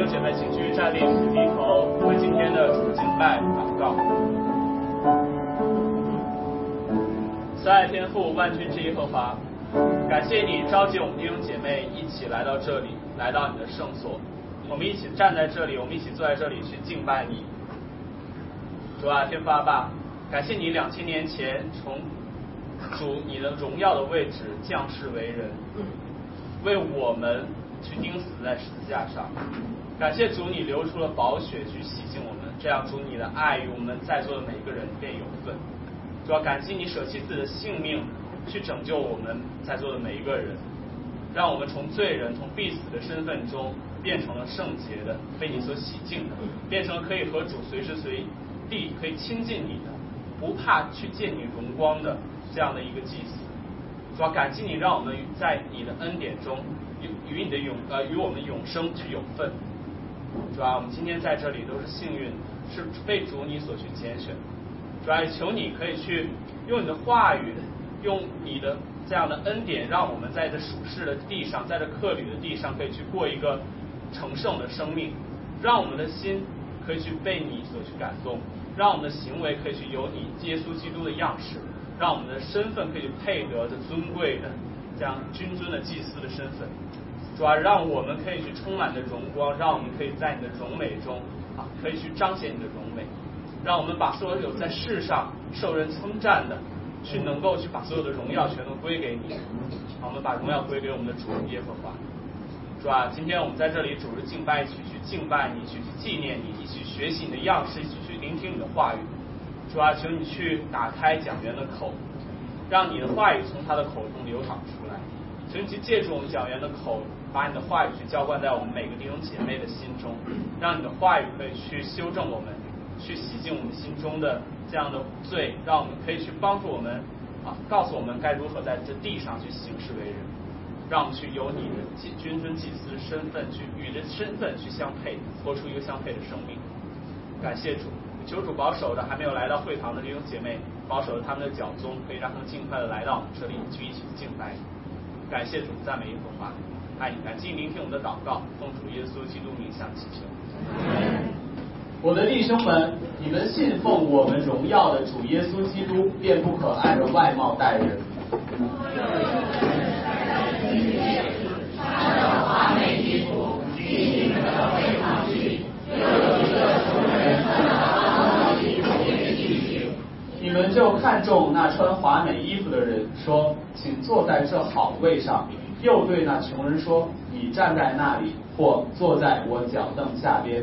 姐妹，请继续站立，低头为今天的主敬拜祷告。慈爱天父，万军之耶和华，感谢你召集我们弟兄姐妹一起来到这里，来到你的圣所，我们一起站在这里，我们一起坐在这里去敬拜你。主啊，天父阿爸，感谢你2000年前从主你的荣耀的位置降世为人，为我们去钉死在十字架上。感谢主你流出了宝血去洗净我们，这样主你的爱与我们在座的每一个人便有份。主要感激你舍弃自己的性命去拯救我们在座的每一个人，让我们从罪人从必死的身份中变成了圣洁的，被你所洗净的，变成了可以和主随时随地可以亲近你的，不怕去见你荣光的这样的一个祭司。主要感激你让我们在你的恩典中与我们永生去有份。主要我们今天在这里都是幸运，是被主你所去拣选。主要求你可以去用你的话语，用你的这样的恩典，让我们在这属世的地上，在这客旅的地上，可以去过一个成圣的生命，让我们的心可以去被你所去感动，让我们的行为可以去有你耶稣基督的样式，让我们的身份可以配得的尊贵的这样君尊的祭司的身份。主要让我们可以去充满着荣光，让我们可以在你的荣美中可以去彰显你的荣美，让我们把所有在世上受人称赞的去能够去把所有的荣耀全都归给你。我们把荣耀归给我们的主耶和华。主啊，今天我们在这里主日敬拜，一起去敬拜你，一起去纪念你，一起学习你的样式，一起去聆听你的话语。主啊，求你去打开讲员的口，让你的话语从他的口中流淌出来。求你去借助我们讲员的口，把你的话语去浇灌在我们每个弟兄姐妹的心中，让你的话语可以去修正我们，去洗净我们心中的这样的罪，让我们可以去帮助我们告诉我们该如何在这地上去行事为人，让我们去有你的君尊祭司的身份，去与这身份去相配，活出一个相配的生命。感谢主，求主保守着还没有来到会堂的弟兄姐妹，保守着他们的脚踪，可以让他们尽快的来到这里去一起敬拜。感谢主，赞美耶和华，爱你，感激聆听我们的祷告，奉主耶稣基督名下祈求。 我的弟兄们，你们信奉我们荣耀的主耶稣基督，便不可按着外貌待人。 穿着华美衣服进你们的会堂去，又有一个穷人穿着华美衣服也进去。 你们就看中那穿华美衣服的人，说：“请坐在这好位上。”又对那穷人说：“你站在那里，或坐在我脚凳下边。”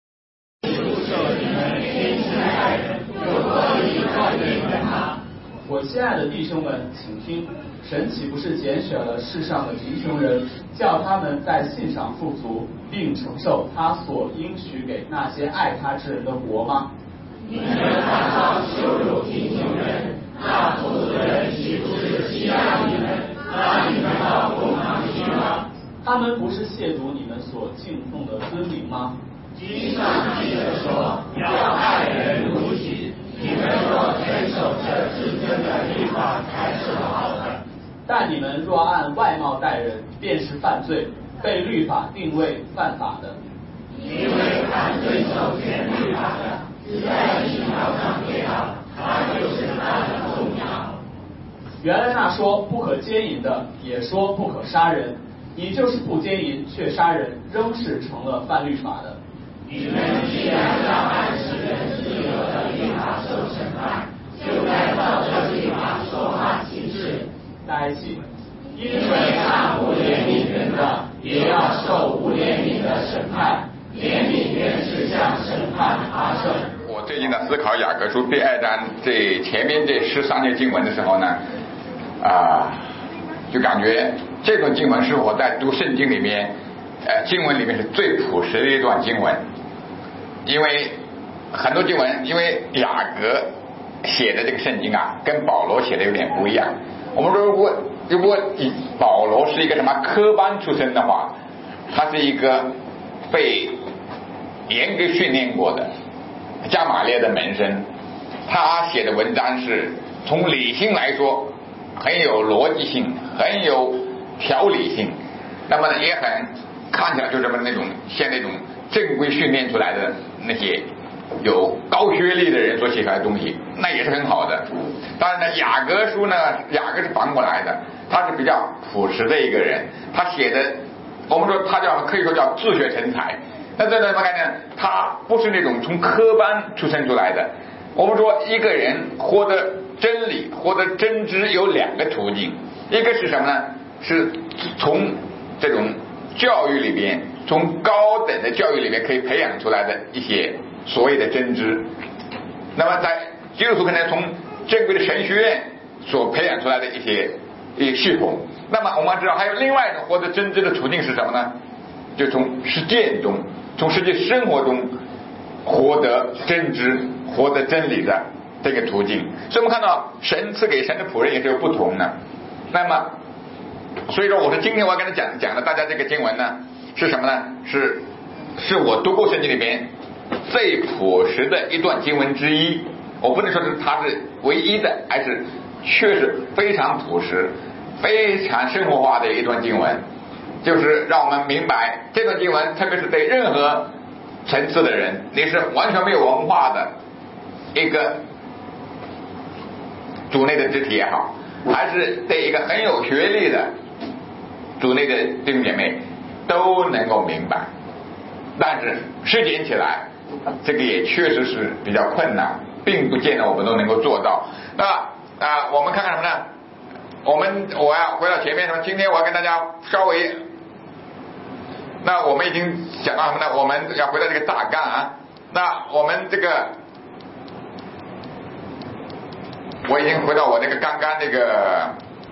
我亲爱的弟兄们，请听，神岂不是拣选了世上的贫穷人，叫他们在信上富足，并承受他所应许给那些爱他之人的国吗？ 你们反倒羞辱贫穷人，那富足人岂不是欺压你们，拿你们到公堂去吗？ 他们不是亵渎你们所敬奉的尊名吗？ 经上记着说，要爱人如己。你们若遵守这至尊的律法，才是好的。 但你们若按外貌待人，便是犯罪，被律法定为犯法的。 因为凡遵守全律法的，只在一条上跌倒，他就是犯了众条。 原来那说不可奸淫的，也说不可杀人，你就是不奸淫却杀人，仍是成了犯律法的。 你们既然要按使人自由的律法受审判，就该照着律法说话行事。 大家一起， 因为那不怜悯人的，也要受不怜悯的审判。怜悯原是向审判发生。 我最近在思考雅各书第2章这前面这13节经文的时候呢，就感觉这段经文是我在读圣经里面，经文里面是最朴实的一段经文。因为很多经文，因为雅各写的这个圣经跟保罗写的有点不一样。我们如果保罗是一个什么科班出身的话，他是一个被严格训练过的加马列的门生，他写的文章是从理性来说很有逻辑性，很有条理性，那么也很看起来就是那种像那种正规训练出来的那些有高学历的人所写出来的东西，那也是很好的。当然呢，雅各书呢，雅各是反过来的，他是比较朴实的一个人，他写的，我们说他可以说叫自学成才。那这什么概念？他不是那种从科班出生出来的。我们说一个人获得真理、获得真知有两个途径，一个是什么呢？是从这种教育里边，从高等的教育里面可以培养出来的一些所谓的真知。那么在基督徒可能从正规的神学院所培养出来的一些系统。那么我们知道还有另外一种获得真知的途径是什么呢？就从实践中，从实际生活中获得真知、获得真理的这个途径。所以我们看到神赐给神的仆人也是有不同的。那么所以说我是今天我要跟他讲的大家这个经文呢是什么呢？是我读过圣经里边最朴实的一段经文之一。我不能说是它是唯一的，还是确实非常朴实、非常生活化的一段经文，就是让我们明白这段经文，特别是对任何层次的人，你是完全没有文化的一个主内的肢体也好，还是对一个很有学历的主内的弟兄姐妹都能够明白。但是实践起来，这个也确实是比较困难，并不见得我们都能够做到。那我们看看什么呢？我要回到前面什么？今天我要跟大家稍微，那我们已经讲到什么呢？我们要回到这个大纲啊。那我们这个，我已经回到我那个刚刚那个，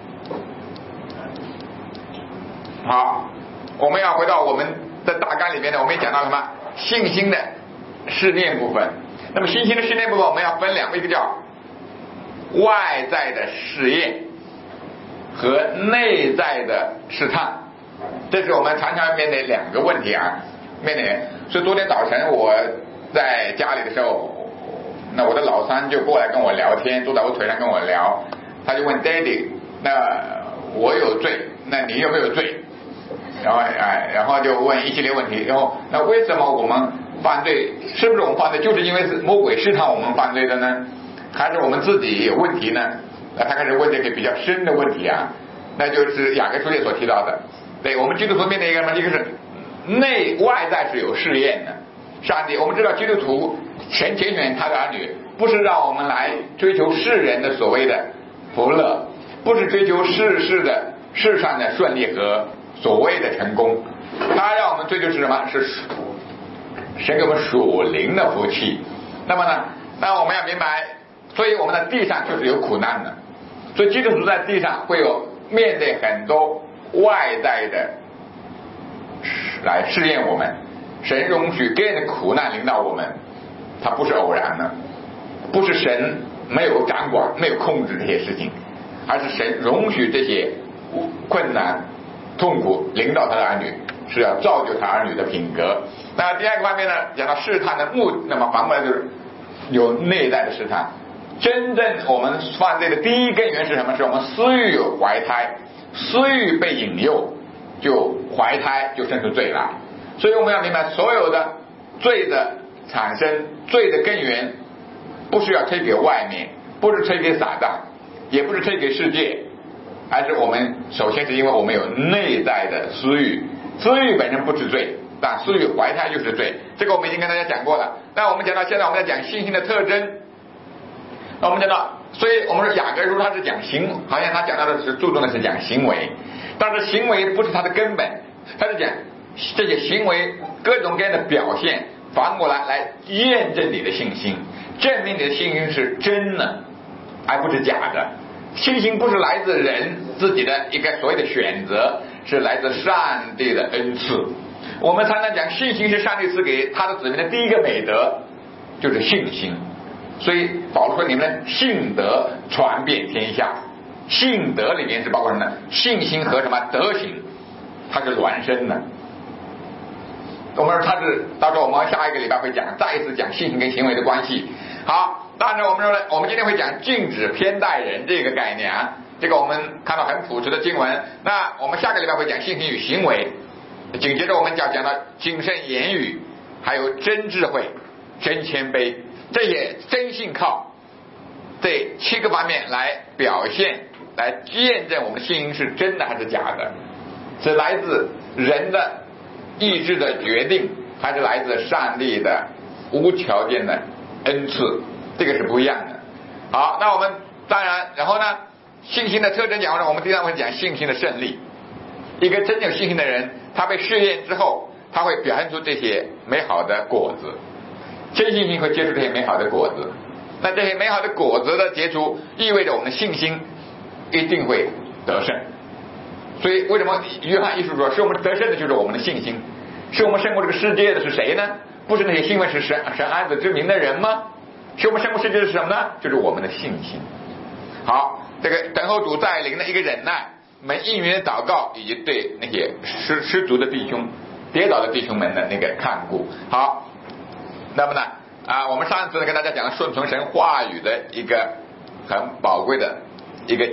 好，我们要回到我们的大纲里面呢，我们也讲到什么？信心的试炼部分。那么信心的试炼部分，我们要分两个，一个叫外在的试验和内在的试探，这是我们常常面对两个问题啊，面对。所以昨天早晨我在家里的时候，那我的老三就过来跟我聊天，坐在我腿上跟我聊，他就问 Daddy， 那我有罪，那你有没有罪？然后就问一系列问题，然后那为什么我们犯罪？是不是我们犯罪就是因为是魔鬼试探我们犯罪的呢？还是我们自己有问题呢？那他开始问这个比较深的问题啊，那就是雅各书里所提到的。对，我们基督徒面对一个什么？一个是内外在是有试验的。上帝，我们知道基督徒拣选他的儿女，不是让我们来追求世人的所谓的福乐，不是追求世上的顺利和所谓的成功，他让我们追求是什么？是神给我们属灵的福气。那么呢，那我们要明白，所以我们在地上就是有苦难的，所以基督徒在地上会有面对很多外在的来试验我们。神容许各样的苦难临到我们，它不是偶然的，不是神没有掌管、没有控制这些事情，而是神容许这些困难、痛苦临到他的儿女，是要造就他儿女的品格。那第二个方面呢，讲到试探的那么反过来就是有内在的试探。真正我们犯罪的第一根源是什么？是我们私欲怀胎，私欲被引诱，就怀胎就生出罪来。所以我们要明白，所有的罪的产生、罪的根源，不是要推给外面，不是推给撒旦，也不是推给世界，而是我们首先是因为我们有内在的私欲。私欲本身不是罪，但私欲怀胎就是罪。这个我们已经跟大家讲过了。那我们讲到现在，我们在讲信心的特征。那我们讲到，所以我们说雅各书它是讲好像他讲到的是注重的是讲行为，但是行为不是它的根本，它是讲这些行为各种各样的表现，反过来验证你的信心，证明你的信心是真的，而不是假的。信心不是来自人自己的一个所谓的选择，是来自上帝的恩赐。我们常常讲信心是上帝赐给他的子民的第一个美德，就是信心。所以保罗说，你们信德传遍天下。信德里面是包括什么呢？信心和什么德行，它是孪生的。我们说它是，到时候我们下一个礼拜会再一次讲信心跟行为的关系。好，当然我们说呢，我们今天会讲禁止偏待人这个概念啊，这个我们看到很朴实的经文。那我们下个礼拜会讲信心与行为，紧接着我们讲到谨慎言语， 还有真智慧、真谦卑，这些真信靠，这7个方面来表现，来见证我们的信心是真的还是假的，是来自人的意志的决定，还是来自上帝的无条件的恩赐，这个是不一样的。好，那我们当然，然后呢，信心的特征讲完了，我们经常会讲信心的胜利。一个真正有信心的人，他被试验之后，他会表现出这些美好的果子，真信心会结出这些美好的果子。那这些美好的果子的结出，意味着我们的信心一定会得胜。所以为什么约翰一书说，是我们得胜的就是我们的信心，是我们胜过这个世界的是谁呢？不是那些兴奋是神安子之名的人吗？是我们胜过世界的是什么呢？就是我们的信心。好，这个等候主再临的一个忍耐，们应允的祷告，以及对那些失足的弟兄、跌倒的弟兄们的那个看顾。好，那么呢我们上次呢跟大家讲了顺从神话语的一个很宝贵的一个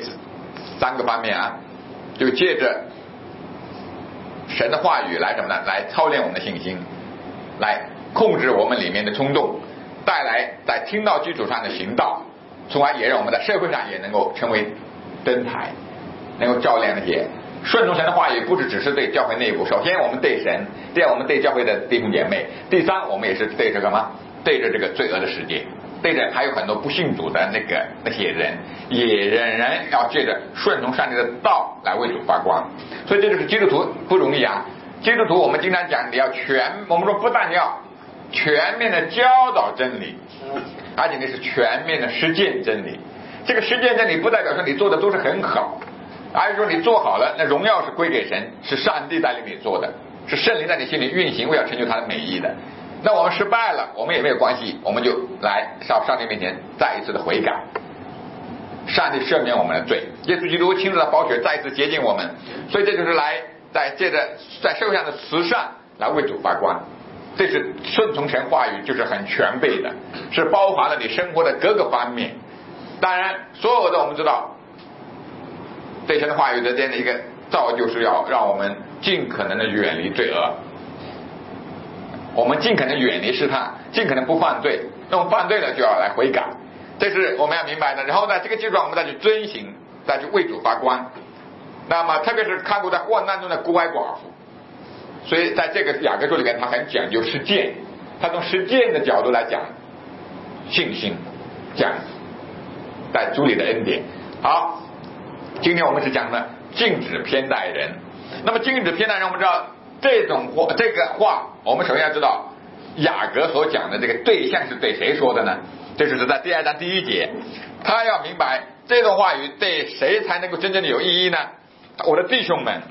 3个方面啊，就借着神的话语来什么呢？来操练我们的信心，来控制我们里面的冲动，带来在听道基础上的行道，从而也让我们在社会上也能够成为灯台，能够照亮那些顺从神的话语。不只是对教会内部，首先我们对神，第二我们对教会的弟兄姐妹，第三我们也是对这个吗？对着这个罪恶的世界，对着还有很多不信主的那些人，也仍然要借着顺从上帝的道来为主发光。所以这就是基督徒不容易啊！基督徒我们经常讲，你要我们说不但要全面的教导真理，而且你是全面的实践真理。这个实践真理不代表说你做的都是很好，而是说你做好了，那荣耀是归给神，是上帝带领你做的，是圣灵在你心里运行，为了成就他的美意的。那我们失败了，我们也没有关系，我们就来到上帝面前再一次的悔改，上帝赦免我们的罪，耶稣基督亲自的宝血再一次洁净我们。所以这就是来借着在社会上的慈善来为主发光。这是顺从神话语，就是很全备的，是包含了你生活的各个方面。当然所有的我们知道对神的话语的这样的一个造就，是要让我们尽可能的远离罪恶，我们尽可能远离试探，尽可能不犯罪，那我们犯罪了就要来悔改，这是我们要明白的。然后呢，这个基础上我们再去遵行，再去为主发光。那么特别是看顾在患难中的孤儿寡妇，所以在这个雅各书里面，他很讲究实践，他从实践的角度来讲信心，讲在主里的恩典。好，今天我们是讲的禁止偏待人。那么禁止偏待人，我们知道这个话，我们首先要知道雅各所讲的这个对象是对谁说的呢？这就是在第2章第1节，他要明白这种话语对谁才能够真正的有意义呢？我的弟兄们，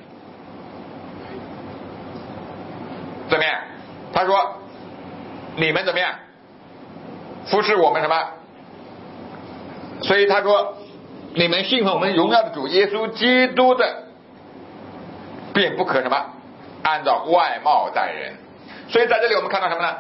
怎么样？他说你们怎么样服侍我们什么？所以他说你们信奉我们荣耀的主耶稣基督的，便不可什么按照外貌待人。所以在这里我们看到什么呢？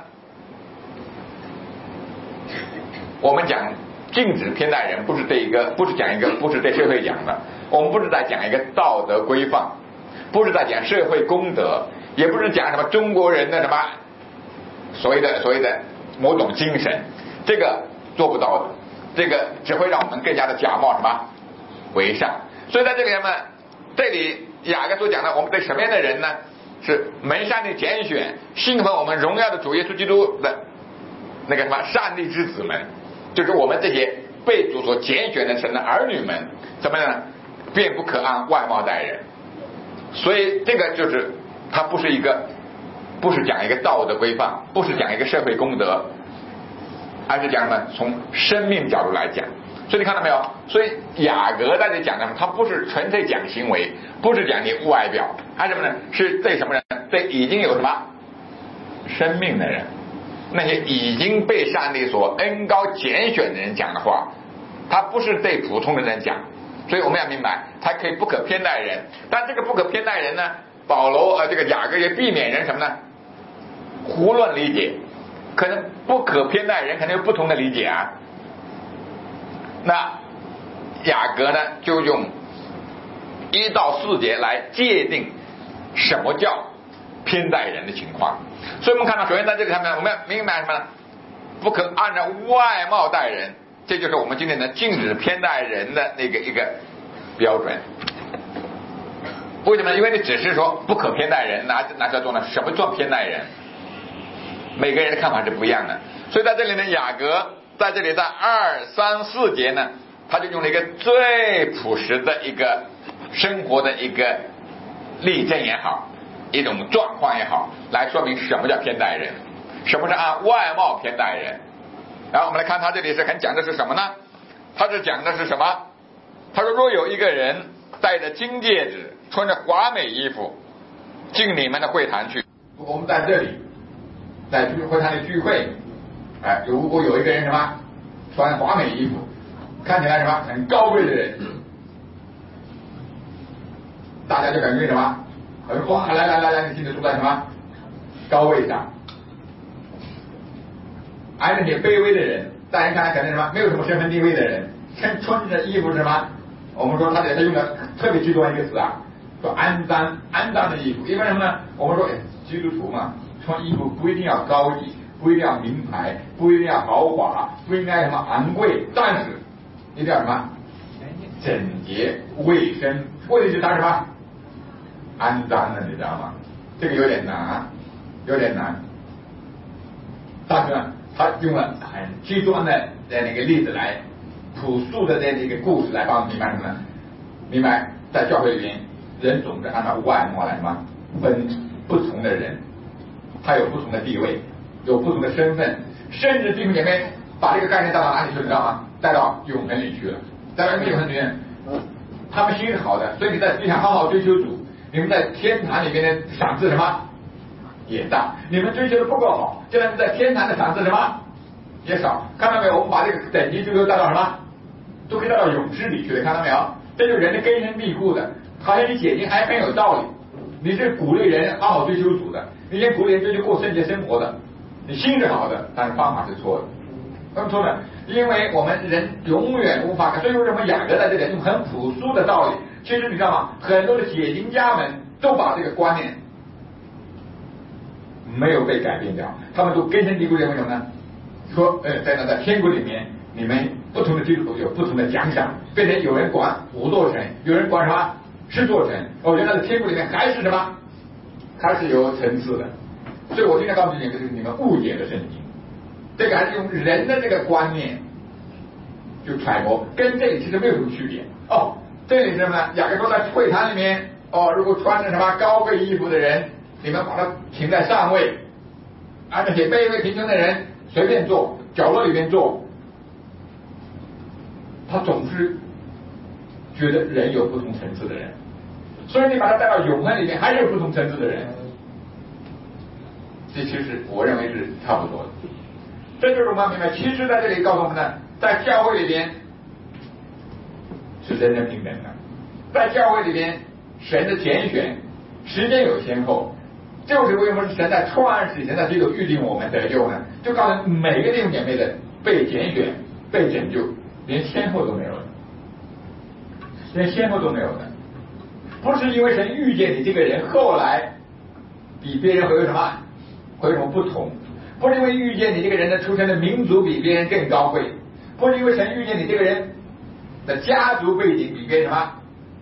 我们讲禁止偏待人，不是对社会讲的，我们不是在讲一个道德规范，不是在讲社会公德，也不是讲什么中国人的什么所谓的某种精神，这个做不到的，这个只会让我们更加的假冒什么为善。所以在这里雅各所讲的，我们对什么样的人呢？是蒙上帝拣选，信奉我们荣耀的主耶稣基督的那个什么上帝之子们，就是我们这些被主所拣选的神的儿女们，怎么样呢？便不可按外貌待人。所以这个就是它不是讲一个道德规范，不是讲一个社会公德，而是讲呢从生命角度来讲。所以你看到没有？所以雅各在这里讲的，他不是纯粹讲行为，不是讲你外表，还是什么呢？是对什么人？对已经有什么生命的人，那些已经被上帝所恩膏拣选的人讲的话，他不是对普通的人讲。所以我们要明白，他可以不可偏待人，但这个不可偏待人呢，这个雅各也避免人什么呢？胡乱理解，可能不可偏待人，可能有不同的理解啊。那雅各呢，就用1到4节来界定什么叫偏待人的情况。所以我们看到，首先在这个上面，我们要明白什么呢？不可按照外貌待人，这就是我们今天的禁止偏待人的一个标准。为什么？因为你只是说不可偏待人，拿叫做呢？什么叫偏待人？每个人的看法是不一样的。所以在这里呢，雅各在这里在2、3、4节呢，他就用了一个最朴实的一个生活的一个例证也好，一种状况也好，来说明什么叫偏待人，什么是按外貌偏待人。然后我们来看他这里是很讲的是什么呢？他是讲的是什么？他说，若有一个人戴着金戒指，穿着华美衣服进你们的会谈去。我们在这里在会谈里聚会，如果有一个人什么穿华美衣服，看起来什么很高贵的人，大家就感觉什么很哇，来，你现在坐在什么高位上。而那些卑微的人，大家看来可能什么没有什么身份地位的人，穿着衣服是什么？我们说他用的特别极端一个词啊，说肮脏的衣服。因为什么呢？我们说基督徒嘛，穿衣服不一定要高级，不一定要名牌，不一定要豪华，不应该什么昂贵，但是一定要什么整洁卫生。问题是他什么肮脏的，你知道吗？这个有点难。但是呢，他用了很极端的那个例子来朴素的那个故事来帮我们明白什么呢？明白在教会里面，人总是按照外貌来什么分不同的人，他有不同的地位，有不同的身份，甚至弟兄姐妹把这个概念带到哪里去，你知道吗？带到永恒里去了。带到永恒里面，他们心是好的，所以你在地上好好追求主，你们在天堂里面的赏赐什么也大，你们追求的不够好，现在在天堂的赏赐什么也少。看到没有？我们把这个等级最后带到什么？都可以带到勇士里去了，看到没有？这就是人的根深蒂固的。好像你解经还很有道理，你是鼓励人好好追求主的，你也鼓励人追求过圣洁生活的，你心是好的，但是方法是错的。为什么错呢？因为我们人永远无法看，所以为什么雅各在这里用很朴素的道理？其实你知道吗？很多的解经家们都把这个观念没有被改变掉，他们都根深蒂固认为什么呢？说在天国里面，你们不同的基督徒有不同的奖赏，变成有人管5座城，有人管什么10座城。我觉得在天国里面还是什么，还是有层次的。所以我今天告诉你们，就是你们误解了圣经，这个还是用人的这个观念就揣摩，跟这里其实没有什么区别。这里是什么呢？雅各说在会堂里面，如果穿着什么高贵衣服的人，你们把他请在上位，而那些卑微贫穷的人随便坐，角落里面坐。他总是觉得人有不同层次的人，所以你把他带到永恒里面，还是有不同层次的人。这其实我认为是差不多的。这就是我们明白，其实在这里告诉我们呢，在教会里边是人人平等的，在教会里边神的拣选时间有先后，就是为什么神在创世以前在这个预定我们得救呢？就告诉每个弟兄姐妹的被拣选、被拯救，连先后都没有的，连先后都没有的，不是因为神遇见你这个人后来比别人会有什么不同，不是因为遇见你这个人的出生的民族比别人更高贵，不是因为神遇见你这个人的家族背景比别人什么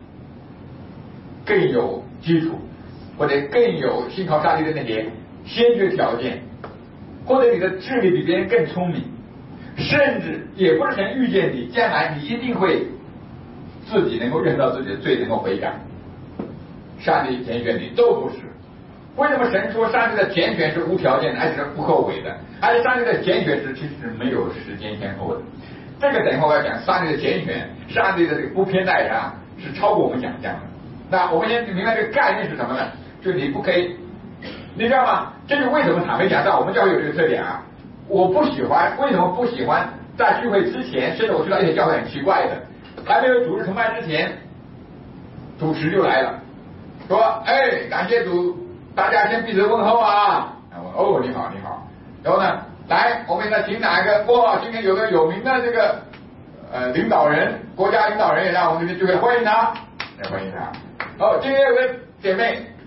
更有基础，或者更有信靠上帝的那些先决条件，或者你的智力比别人更聪明，甚至也不是神遇见你将来你一定会自己能够认到自己的罪，能够悔改，上帝拣选你都不是。为什么神说上帝的拣选是无条件的，而且是不后悔的？而且上帝的拣选是其实没有时间先后的。这个等一会我要讲，上帝的拣选，上帝的这个不偏待人啊，是超过我们想象的。那我们先明白这个概念是什么呢？就是你不可以，你知道吗？这就为什么坦白讲到我们教会有这个特点啊。我不喜欢，为什么不喜欢？在聚会之前，甚至我知道一些教会很奇怪的，还没有主日崇拜之前，主持就来了，说感谢主，大家先彼此问候啊。你好你好。然后呢，来我们再请哪一个？今天有个有名的这个领导人，国家领导人也让我们这边聚会欢迎他，来欢迎他。今天有个姐妹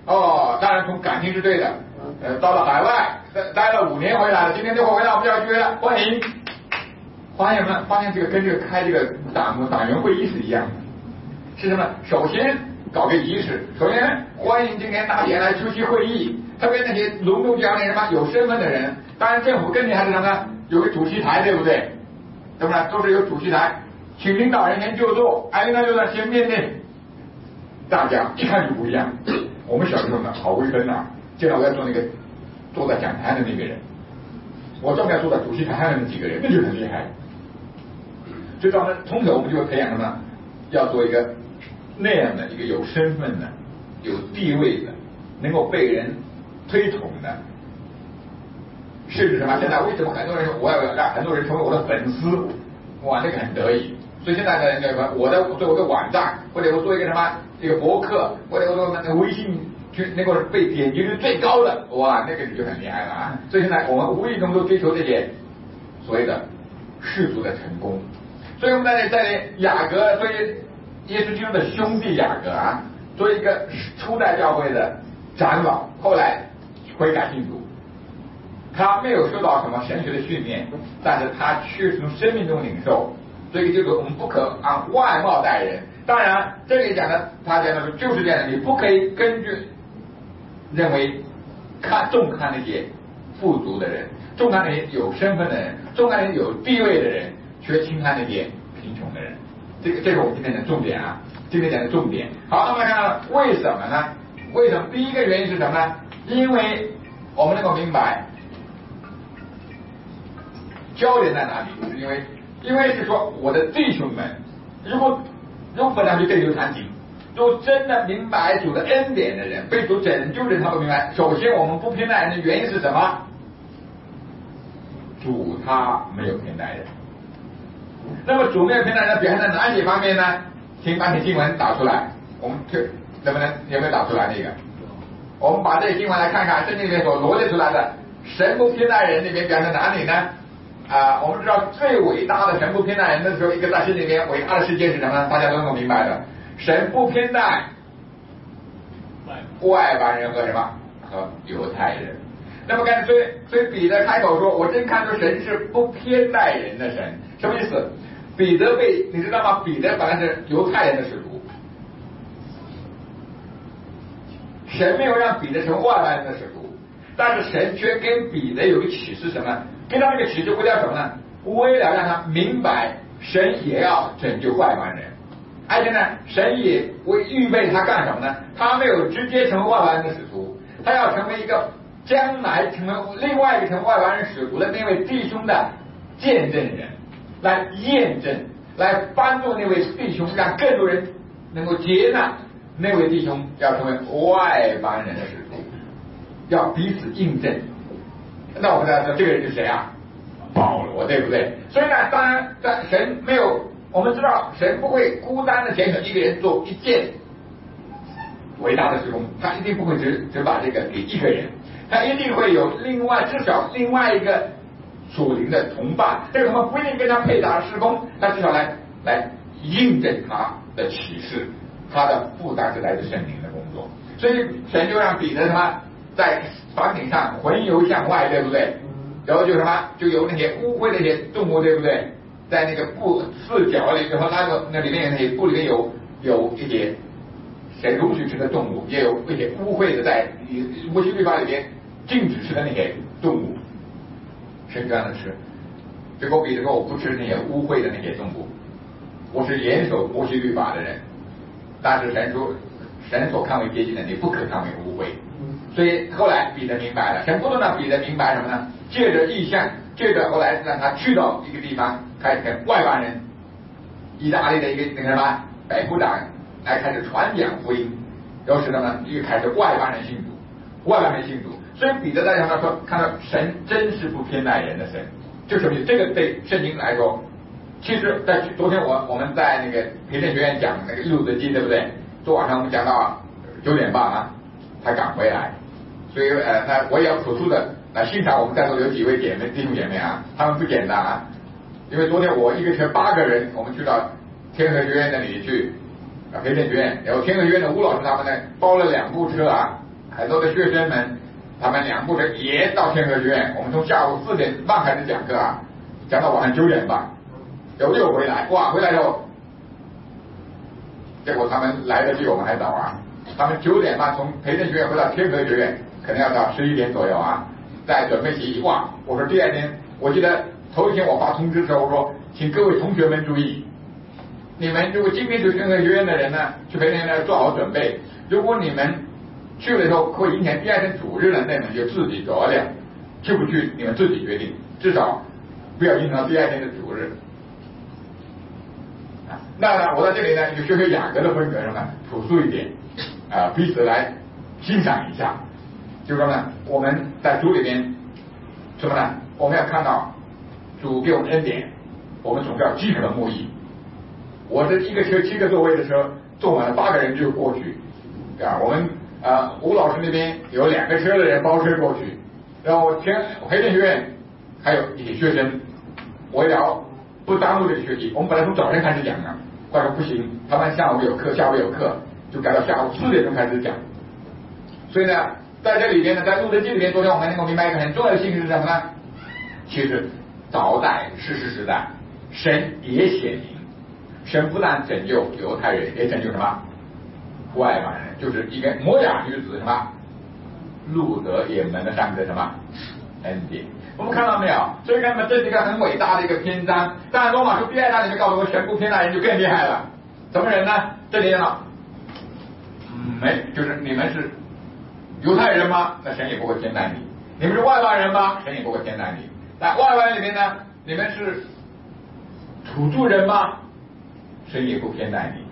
当然从感情是对的。到了海外待了5年回来了，今天就回到我们教区了，欢迎。发现这个跟这个开这个党员会议是一样的，是什么？首先搞个仪式，首先欢迎今天大家来出席会议，特别那些隆重奖励什么有身份的人，当然政府跟你还是什么呢？有个主席台，对不对？对不对？都是有主席台，请领导人先就坐，领导就在先面对。大家一看就不一样。我们小时候呢，好威风啊！见到我要做那个坐在讲台的那个人，我专门要坐在主席台上的那几个人，那就很厉害。所以从小我们就会培养什么？要做一个那样的一个有身份的、有地位的、能够被人推崇的，甚至什么？现在为什么很多人我要让很多人成为我的粉丝？哇，那个很得意。所以现在呢，那个我做一个网站，或者我做一个什么这个博客，或者我做那个微信能够被点击率最高的，哇，那个就很厉害了啊！所以现在我们无意中都追求这些所谓的世俗的成功。所以我们在雅各，所以耶稣基督的兄弟雅各啊，作为一个初代教会的长老，后来悔改信主，他没有受到什么神学的训练，但是他却从生命中领受。所以就是我们不可按外貌待人。当然，这里讲的他讲的是就是这样的，你不可以根据认为重看那些富足的人，重看那些有身份的人，重看那些有地位的人，却轻看那些贫穷的人。这是我们今天的重点啊，今天讲的重点。好，那么看为什么呢？为什么？第一个原因是什么呢？因为我们能够明白焦点在哪里，是因为是说我的弟兄们，如果本来就对牛弹琴，如果真的明白主的恩典的人，被主拯救的人，他们明白，首先我们不偏待人的原因是什么？主他没有偏待人。那么主没有偏待人表现在哪几方面呢？请把你经文打出来，我们能不能有没有打出来那个？我们把这个经文来看看，圣经里面所罗列出来的神不偏待人那边表现在哪里呢？我们知道最伟大的神不偏待人的时候，一个在圣经里面伟大的事件是什么呢？大家都能够明白的，神不偏待外邦人和什么？和犹太人。那么所以彼得开口说：“我真看出神是不偏待人的神。”什么意思？彼得你知道吗？彼得本来是犹太人的使徒，神没有让彼得成外邦人的使徒，但是神却跟彼得有个启示，什么？跟他那个启示为了什么呢？为了让他明白神也要拯救外邦人，而且呢，神也为预备他干什么呢？他没有直接成为外邦人的使徒，他要成为一个将来成为另外一个成为外邦人使徒的那位弟兄的见证人，来验证，来帮助那位弟兄，让更多人能够接纳那位弟兄要成为外邦人的使徒，要彼此印证。那我们大家说这个人是谁啊？保罗，对不对？所以呢，当然神没有，我们知道神不会孤单的拣选一个人做一件伟大的事工，他一定不会只把这个给一个人，他一定会有至少另外一个属灵的同伴，这个同伴不一定跟他配搭事工，他至少来印证他的启示，他的负担是来自圣灵的工作。所以神就让彼得什么在房顶上魂游向外，对不对？然后就什么就有那些污秽的那些动物，对不对？在那个布四角里，然后那里面那些布里面有一些神容许吃的动物，也有一些污秽的，在摩西律法里面禁止吃的那些动物，神就让他吃。结果彼得说：“我不吃那些污秽的那些动物，我是严守摩西律法的人。”但是神说，神所看为洁净的，你不可看为污秽。所以后来彼得明白了，神不能让彼得明白什么呢？借着异象，借着后来让他去到一个地方，开始跟外邦人，意大利的一个那个什么百夫长来开始传讲福音，然后使他们又开始外邦人信主，外邦人信主。所以彼得在他说，看到神真是不偏待人的神，就说明这个对圣经来说，其实在昨天我们在那个培训学院讲那个路德记，对不对？昨晚上我们讲到9点半啊，才赶回来。所以那我也要口述的来欣赏我们在座有几位弟兄姐妹啊，他们不简单啊，因为昨天我一个车8个人，我们去到天河学院那里去培训学院，然后天河学院的吴老师他们呢包了2部车啊， 很多的学生们，他们2部车也到天河学院，我们从下午4点半开始讲课啊，讲到晚上9点半，又回来，哇，回来以后，结果他们来的比我们还早啊，他们9点半从培正学院回到天河学院，可能要到11点左右啊，再准备起义。哇，我说第2天，我记得头一天我发通知的时候，我说，请各位同学们注意，你们如果今天去天河学院的人呢，去培正学院做好准备，如果你们去了以后会影响第2天主日的内容，就自己酌量，去不去你们自己决定，至少不要影响到第2天的主日。那我在这里呢，就学雅各的风格上呢，朴素一点，彼此来欣赏一下。就是说呢，我们在主里面什么呢？我们要看到主给我们恩典，我们总是要饥渴慕义。我这一个车7个座位的车，坐满了8个人就过去，我们吴老师那边有2个车的人包车过去，然后培正学院还有一些学生，为了不耽误这个学习，我们本来从早晨开始讲的，后来说不行，他们下午有课，就改到下午4点钟开始讲。所以呢，在这里边呢，在路德记里面，昨天我们能够明白一个很重要的信息是什么呢？其实早在士师时代，神也显明，神不但拯救犹太人，也拯救什么外邦人，就是一个摩押女子什么路德也蒙了上帝的什么恩典。我们看到没有？所以看到这是一个很伟大的一个篇章。当然罗马书第2章里面告诉我，神不偏待人就更厉害了。什么人呢？这里呢，就是你们是犹太人吗？那神也不会偏待你。你们是外邦人吗？神也不会偏待你。在外邦人里面呢，你们是土著人吗？神也不偏待你。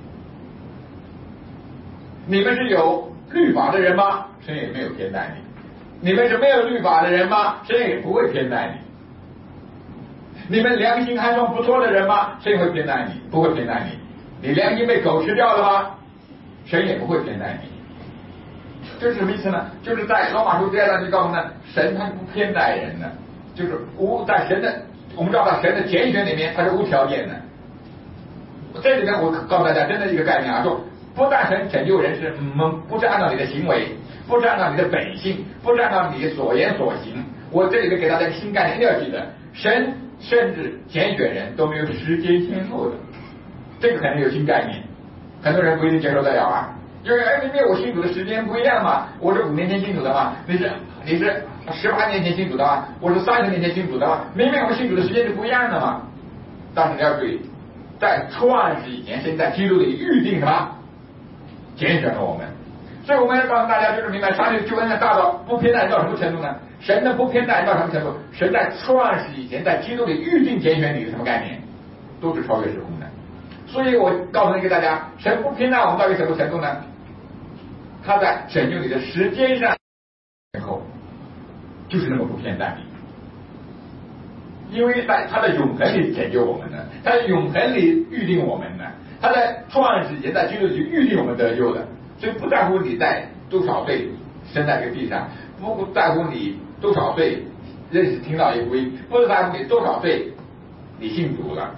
你们是有律法的人吗？神也没有偏待你。你们是没有律法的人吗？神也不会偏待你。你们良心还算不错的人吗？神会偏待你？不会偏待你。你良心被狗吃掉了吗？神也不会偏待你。这是什么意思呢？就是在罗马书第2章就告诉我们，神他不偏待人的，就是在神的，我们知道神的拣选里面他是无条件的。这里面我告诉大家真的一个概念啊，说不但神拯救人是不是按照你的行为，不是按照你的本性，不是按照你的所言所行。我这里面给大家一个新概念，一定要记得，神甚至拣选人都没有时间先后的，这个可能有新概念，很多人不一定接受得了啊。因为因为我信主的时间不一样嘛，我是5年前信主的嘛，你是18年前信主的嘛，我是30年前信主的嘛，明明我们信主的时间是不一样的嘛。但是你要注意，在创世以前，神在基督里预定什么？拣选了我们。所以我们要告诉大家，就是明白上帝的救恩的大到不偏待到什么程度呢？神的不偏待到什么程度？神在创世以前，在基督里预定拣选你的什么概念？都是超越时空的。所以我告诉大家，神不偏待我们到底什么程度呢？他在拯救你的时间上后，就是那么不偏待你，因为在他的永恒里拯救我们呢，他在永恒里预定我们呢，他在创世以前在基督里预定我们得救的。所以不在乎你在多少岁生在这个地上，不在乎你多少岁认识听到一福音，不在乎你多少岁你信主了。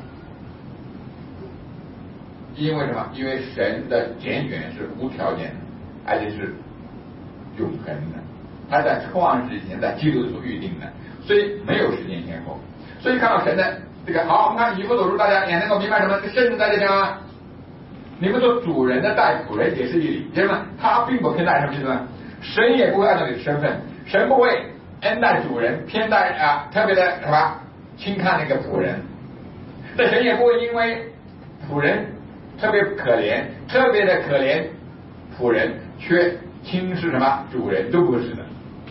因为什么？因为神的拣选是无条件的，而且是永恒的，他在创世以前在基督里所预定的，所以没有时间先后。所以看到神的这个好，我们看以弗所书，大家也能够明白什么？甚至在这地方，你们做主人的待仆人也是一理，姐妹们，他并不偏待什么意思呢？神也不会按照你的身份，神不会恩待主人，偏待特别的什么轻看那个仆人，但神也不会因为仆人特别可怜，特别的可怜仆人，却轻视什么主人，都不是的。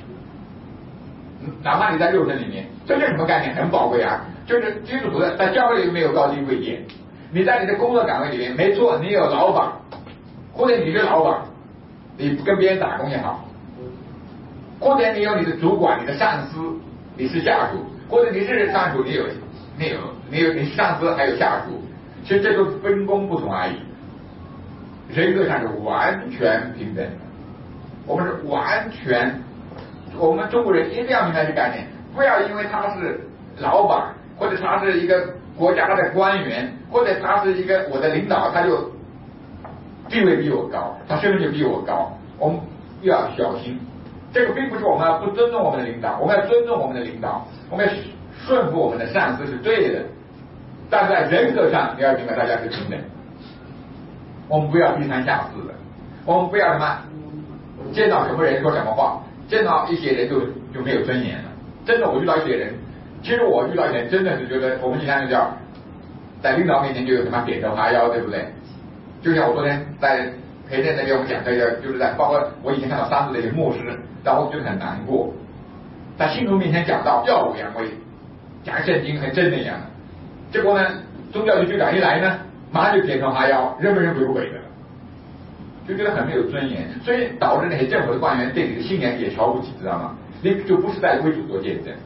哪怕你在肉身里面，这是什么概念？很宝贵啊！就是基督徒的在教会里没有高低贵贱，你在你的工作岗位里面，没错，你有老板，或者你是老板，你跟别人打工也好，或者你有你的主管、你的上司，你是下属，或者你是上属，你是上司还有下属，其实这都是分工不同而已。人格上是完全平等的，我们是完全，我们中国人一定要明白这概念，不要因为他是老板，或者他是一个国家的官员，或者他是一个我的领导，他就地位比我高，他身份就比我高，我们要小心， 这个并不是我们要不尊重我们的领导，我们要尊重我们的领导，我们要顺服我们的上司是对的，但在人格上你要明白大家是平等，我们不要低三下四的，我们不要什么见到什么人说什么话，见到一些人就没有尊严了。真的，我遇到一些人，其实我遇到一些人真的是觉得我们经常叫在领导面前就有什么点头哈腰，对不对？就像我昨天在培训那边我们讲这个，就是在包括我以前看到三次的一些牧师，让我觉得很难过，在信徒面前讲到耀武扬威，讲圣经很正能量，结果呢，宗教局局长一来呢，马上就点头哈腰，人不人鬼不鬼的，就觉得很没有尊严，所以导致那些政府的官员对你的信仰也瞧不起，知道吗？你就不是在为主做见证，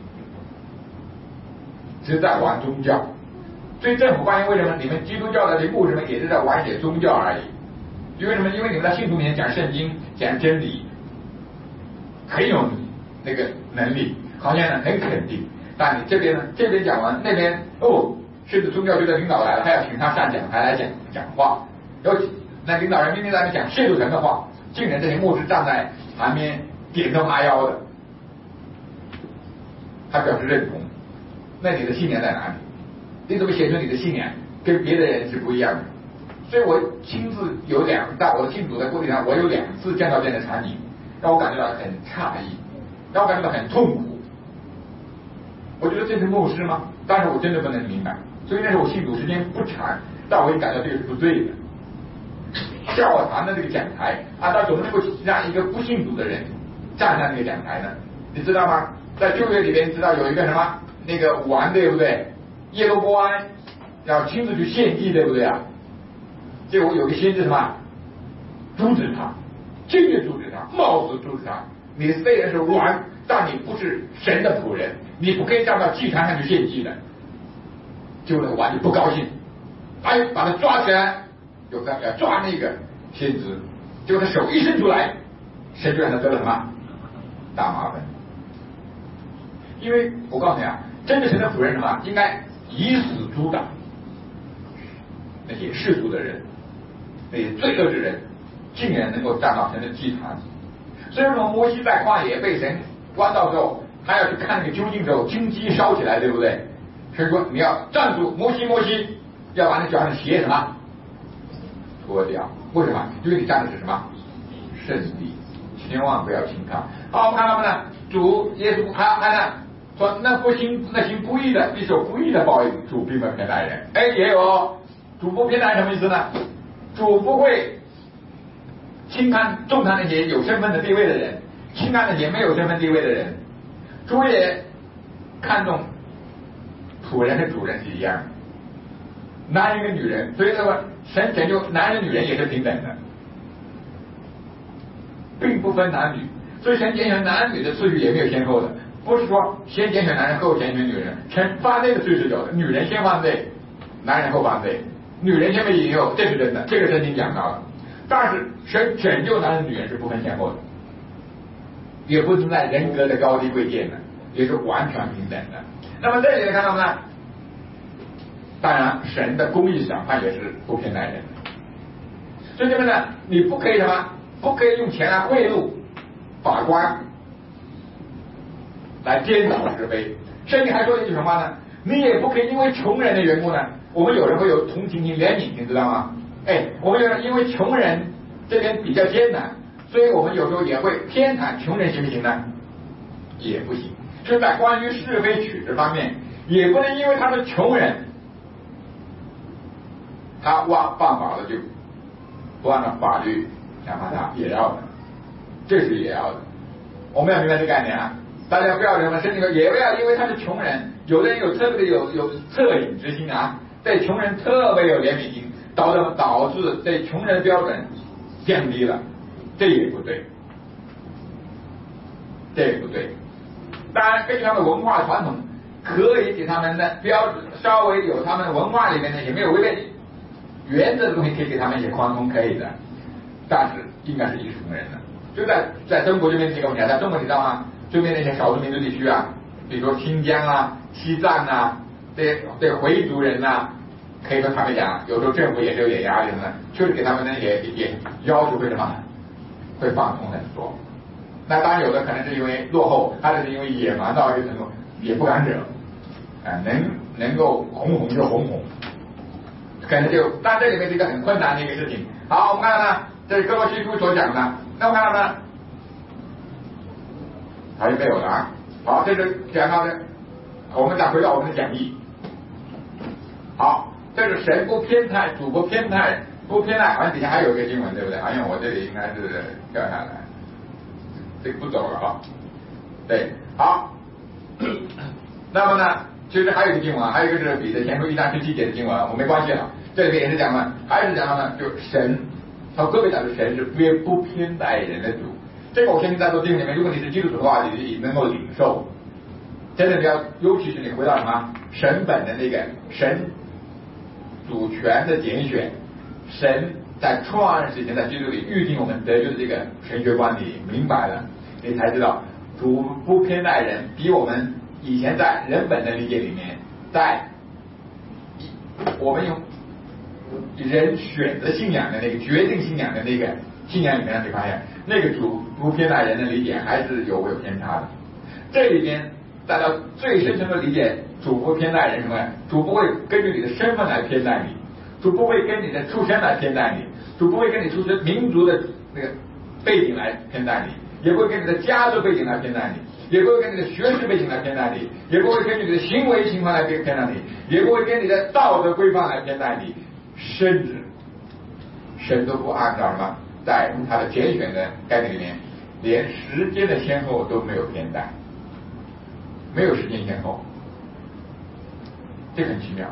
只是在玩宗教。所以政府官员为什么你们基督教的牧师们也是在玩些宗教而已？因为什么？因为你们在信徒面前讲圣经、讲真理，很有那个能力，好像很肯定。但你这边呢？这边讲完，那边甚至宗教局的领导来了，还要请他上讲台来讲话。尤其那领导人明明在那讲亵渎神的话，竟然这些牧师站在旁边点头哈腰的，他表示认同。那你的信仰在哪里？你怎么显出你的信仰跟别的人是不一样的？所以我亲自在我的信主的过程上，我有2次见到这样的场景，让我感觉到很诧异，让我感觉到很痛苦。我觉得这是牧师吗？但是我真的不能明白。所以那时候我信主时间不长，但我也感到这个是不对的。教堂的这个讲台啊，他怎么能够让一个不信主的人站上那个讲台呢？你知道吗？在旧约里边知道有一个什么那个王，对不对？耶罗波安要亲自去献祭，对不对啊？结果有个先知什么阻止他，坚决阻止他，冒死阻止他。你虽然是王，但你不是神的仆人，你不可以站到祭坛上去献祭的。结果那个王就不高兴，把他抓起来，要抓那个先知。结果他手一伸出来，神就让他得了什么大麻烦。因为我告诉你啊，真的神的仆人什么应该以死阻挡那些世俗的人，那些罪恶之人，竟然能够站到神的祭坛。所以说摩西在旷野被神关到之后，他要去看那个究竟之后，荆棘烧起来，对不对？所以说你要站住，摩西，要把你脚上的鞋什么脱掉。为什么？因为你站的是什么圣地，千万不要轻看。好，我们看到没呢？主耶稣还呢说，那行不义的必受不义的报应，主并不偏待人。也有主不偏待什么意思呢？主不会轻看重看那些有身份的地位的人，轻看那些没有身份地位的人。主也看重仆人和主人是一样的，男人跟女人，所以这个神拯救男人女人也是平等的，并不分男女。所以神拣选男女的次序也没有先后的，不是说先拣选男人后拣选女人。犯罪的次序是有的，女人先犯罪，男人后犯罪，女人先被引诱，这是真的，这个圣经讲到了。但是神拯救男人女人是不分先后的，也不存在人格的高低贵贱的，也是完全平等的。那么这里看到呢，当然神的公义审判也是不偏待人的。所以这个呢，你不可以什么？不可以用钱来贿赂法官，来颠倒是非。圣经还说一句什么话呢？你也不可以因为穷人的缘故呢，我们有人会有同情心、怜悯心，知道吗？我们有人因为穷人这边比较艰难，所以我们有时候也会偏袒穷人，行不行呢？也不行。所以在关于是非曲直方面，也不能因为他是穷人，他犯法了就不按照法律惩罚他，也要的，这是也要的。我们要明白这个概念啊！大家不要什么甚至也不要因为他是穷人，有的人有特别的有恻隐之心啊，对穷人特别有怜悯心，导致对穷人的标准降低了，这也不对，这也不对。当然，根据他们文化传统，可以给他们的标准稍微有他们文化里面的也没有违背原则的东西，可以给他们一些宽松，可以的。但是应该是一视同仁的。就在中国这边这个问题，在中国你知道吗？这边那些少数民族地区啊，比如说新疆啊、西藏啊，这回族人啊，可以说他们讲，有时候政府也是有点压力的，就是给他们那些要求会什么，会放松很多。 那当然有的可能是因为落后，还是因为野蛮到一个程度，也不敢惹，能够哄哄就哄哄，可能就，但这里面是一个很困难的一个事情。好，我们看到呢，这是哥罗西书所讲的，那我们看到呢，还是没有的啊。好，这是讲到的，我们再回到我们的讲义。好，这是神不偏袒，主不偏袒，不偏袒，好像底下还有一个经文，对不对？好像我这里应该是掉下来，这个不走了啊。对，好，那么呢，其实还有一个经文，还有一个是彼得前书1章17节的经文，我没关系了。这里面也是讲了，还是讲到呢，就是神，他各位讲的神是不偏待人的主。这个我相信在座弟兄里面，如果你是基督徒的话，你能够领受。真的比较，尤其是你回到什么神本的那个神主权的拣选，神在创世之前在基督里预定我们得救的这个神学观你明白了，你才知道主不偏待人，比我们以前在人本的理解里面，在我们用人选择信仰的那个决定信仰的那个信仰里面，你发现那个主不偏待人的理解还是有偏差的。这里边大家最深层的理解，主不偏待人什么呀？主不会根据你的身份来偏待你，主不会跟你的出身来偏待你，主不会跟你出身民族的那个背景来偏待你，也不会跟你的家族背景来偏待你，也不会跟你的学识背景来偏待你，也不会根据你的行为情况来偏待你，也不会跟你的道德规范来偏待你，甚至神都不按照什么，在他的拣选的概念里面，连时间的先后都没有偏待，没有时间先后，这很奇妙。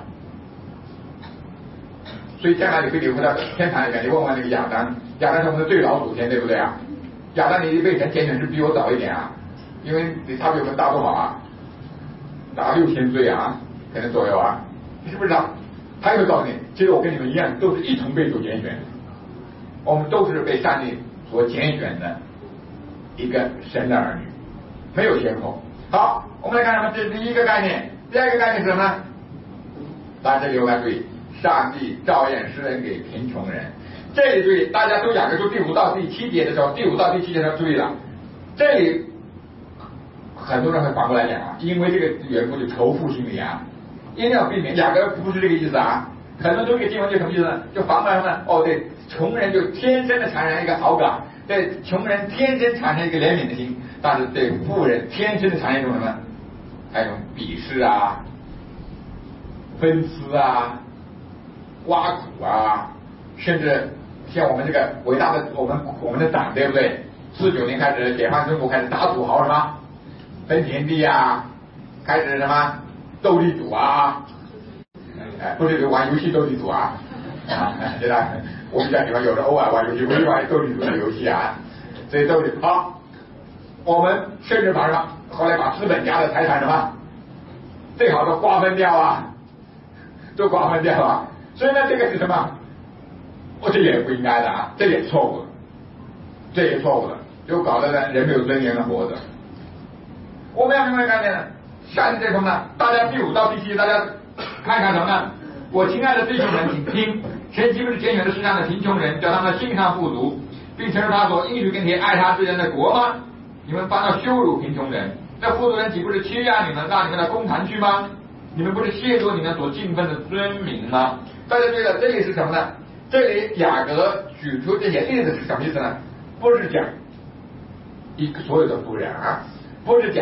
所以将来你可以回到天堂里面，你问问那个亚当，亚当是我们的最老祖先，对不对啊？亚当你被神拣选是比我早一点啊，因为你差比我们大多少啊？大6000岁啊，可能左右啊，你是不是啊？他会告诉你，其实我跟你们一样，都是一同被主拣选的，我们都是被上帝所拣选的一个神的儿女，没有先后。好，我们来看什么？这是第一个概念。第二个概念是什么呢？大家这里我来注意，上帝照样施恩给贫穷人。这里注意，大家都雅各书第5到第7节的时候，第5到第7节的时候注意了，这里很多人会反过来讲啊，因为这个缘故就仇富心理啊，一定要避免。雅各不是这个意思啊，很多这个经文就什么意思呢？就反过来呢，哦对，穷人就天生的产生一个好感，对穷人天生产生一个怜悯的心，但是对富人天生的产生一种什么？还有一种鄙视啊、分私啊、挖苦啊，甚至像我们这个伟大的我们的党，对不对？49年开始解放中国，开始打土豪什么分田地啊，开始什么斗地主啊，不是玩游戏斗地主啊，对吧？我比较喜欢有时候偶尔玩游戏，我也玩斗地主的游戏啊，所以斗地主好，我们甚至把什么？后来把资本家的财产什么最好都瓜分掉啊，都瓜分掉啊。所以呢，这个是什么？这也不应该的啊，这也错误的，这也错误的，就搞得人没有尊严的活着。我们要明白概念呢，上帝这什么呢？大家第5到第7，大家看看什么呢？我亲爱的弟兄们，请听，神岂不是拣选了世上的贫穷人，叫他们心上富足，并承受他所应许跟你爱他之人的国吗？你们反倒羞辱贫穷人，那富足人岂不是欺压你们，让你们到公堂去吗？你们不是亵渎你们所敬奉的尊名吗？大家觉得这里是什么呢？这里雅各举出这些例子是什么意思呢？不是讲一个所有的富人啊，不是讲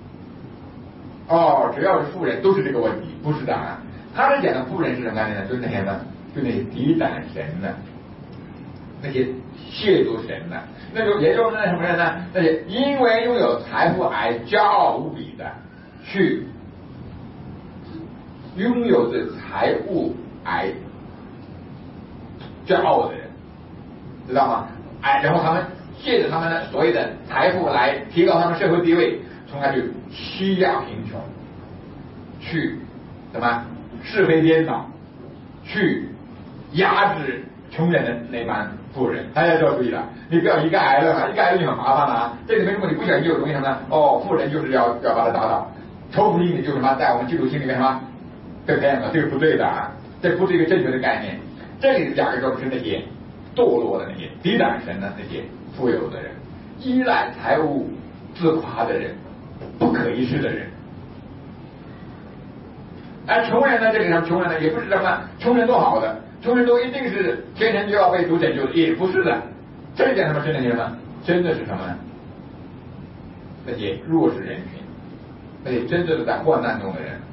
只要是富人都是这个问题，不是的啊。他是讲的富人是什么概念呢？就是那些呢，就那些抵挡神的，那些亵渎神的，那就也就是那什么人呢？那些因为拥有财富而骄傲无比的，去拥有着财物而骄傲的人，知道吗？然后他们借着他们的所谓的财富来提高他们社会地位，从而去欺压贫穷，去什么是非颠倒，去压制穷人的那帮富人。大家就要注意了，你不要一概而论啊，一概而论就很麻烦了啊。这里面如果你不小心就容易什么呢？富人就是要把他打倒，仇富心理就是什么，在我们基督心里面什么被培养的，这个不对的啊，这不是一个正确的概念。这里讲一个是那些堕落的那些抵挡神的那些富有的人， 依赖财物自夸的人，不可一世的人。而穷人呢，这里上穷人呢，也不是什么穷人多好的，穷人都一定是天生就要被主拯救的，也不是的。这一点什么真的什么，真的是什么？那些弱势人群，那些真正的在患难中的人，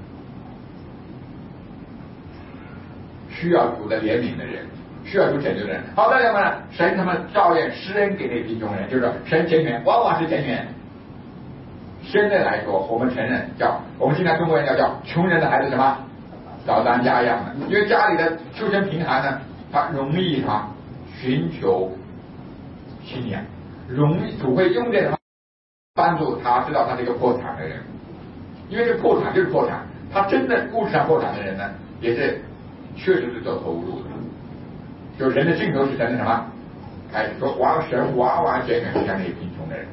需要主的怜悯的人，需要主拯救的人。好，再什么呢？神他们照样施恩给那贫穷人，就是说神拣选，往往是拣选。现在来说，我们承认我们现在中国人叫穷人的孩子什么早当家养的，因为家里的出身贫寒呢，他容易什么寻求信仰，容易主会用这个帮助他知道他是一个破产的人，因为这破产就是破产，他真的物质上破产的人呢，也是确实是走投无路的，就人的尽头是神的什么开始说神完完全全是像那些贫穷的人。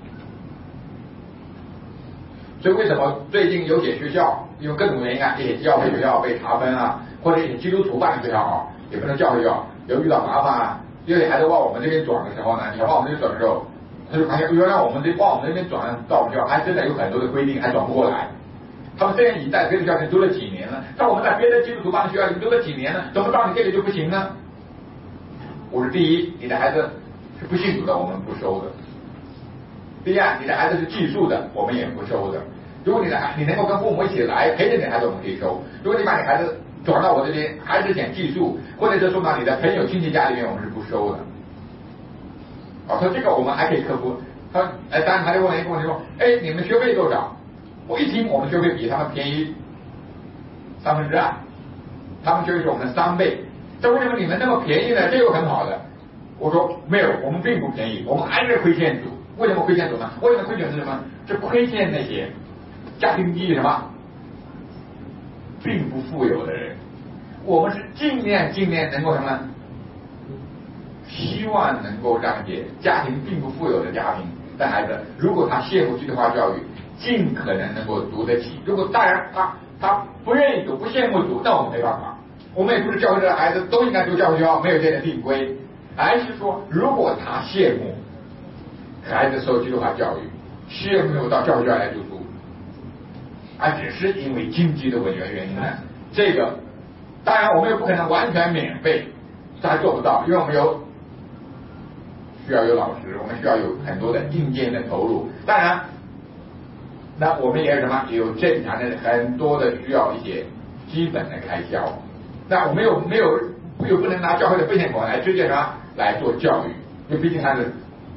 所以为什么最近有些学校因为各种原因啊，这些教会学校被查分啊，或者一些基督徒办的学校啊，也不能教会学校有遇到麻烦啊，因为孩子往我们这边转的时候呢，想往我们这边转的时候，他就发现原来往我们这边转到我们学校还真的有很多的规定还转不过来。他们虽然已在别的学校里读了几年了，但我们在别的基督徒办的学校里读了几年了，怎么到你这里就不行呢？我说第一，你的孩子是不信主的，我们不收的。第二，你的孩子是寄宿的，我们也不收的。如果你能够跟父母一起来陪着你的孩子，我们可以收。如果你把你孩子转到我这边，还是想寄宿，或者是送到你的朋友亲戚家里面，我们是不收的。说这个我们还可以克服。当然他就问了一个问题说，你们学费多少？我一听我们学费比他们便宜2/3，他们学费是我们的3倍。这为什么你们那么便宜呢？这个很好的。我说没有，我们并不便宜，我们还是亏欠主。为什么亏欠主呢？为什么亏欠是什么？是亏欠那些家庭经济什么并不富有的人。我们是尽量能够什么呢？希望能够让这些家庭并不富有的家庭的孩子，如果他羡慕基督化教育，尽可能能够读得起。如果当然他不愿意读，不羡慕读，那我们没办法。我们也不是教会的孩子都应该读教会学校，没有这样的定规，而是说如果他羡慕孩子受基督化教育，羡慕到教会学校来读书，而只是因为经济的原因呢，这个当然我们也不可能完全免费，这还做不到，因为我们需要有老师，我们需要有很多的硬件的投入。当然那我们也有什么有正常的很多的需要一些基本的开销。那我们又不能拿教会的备献款来直接什么来做教育，因为毕竟它是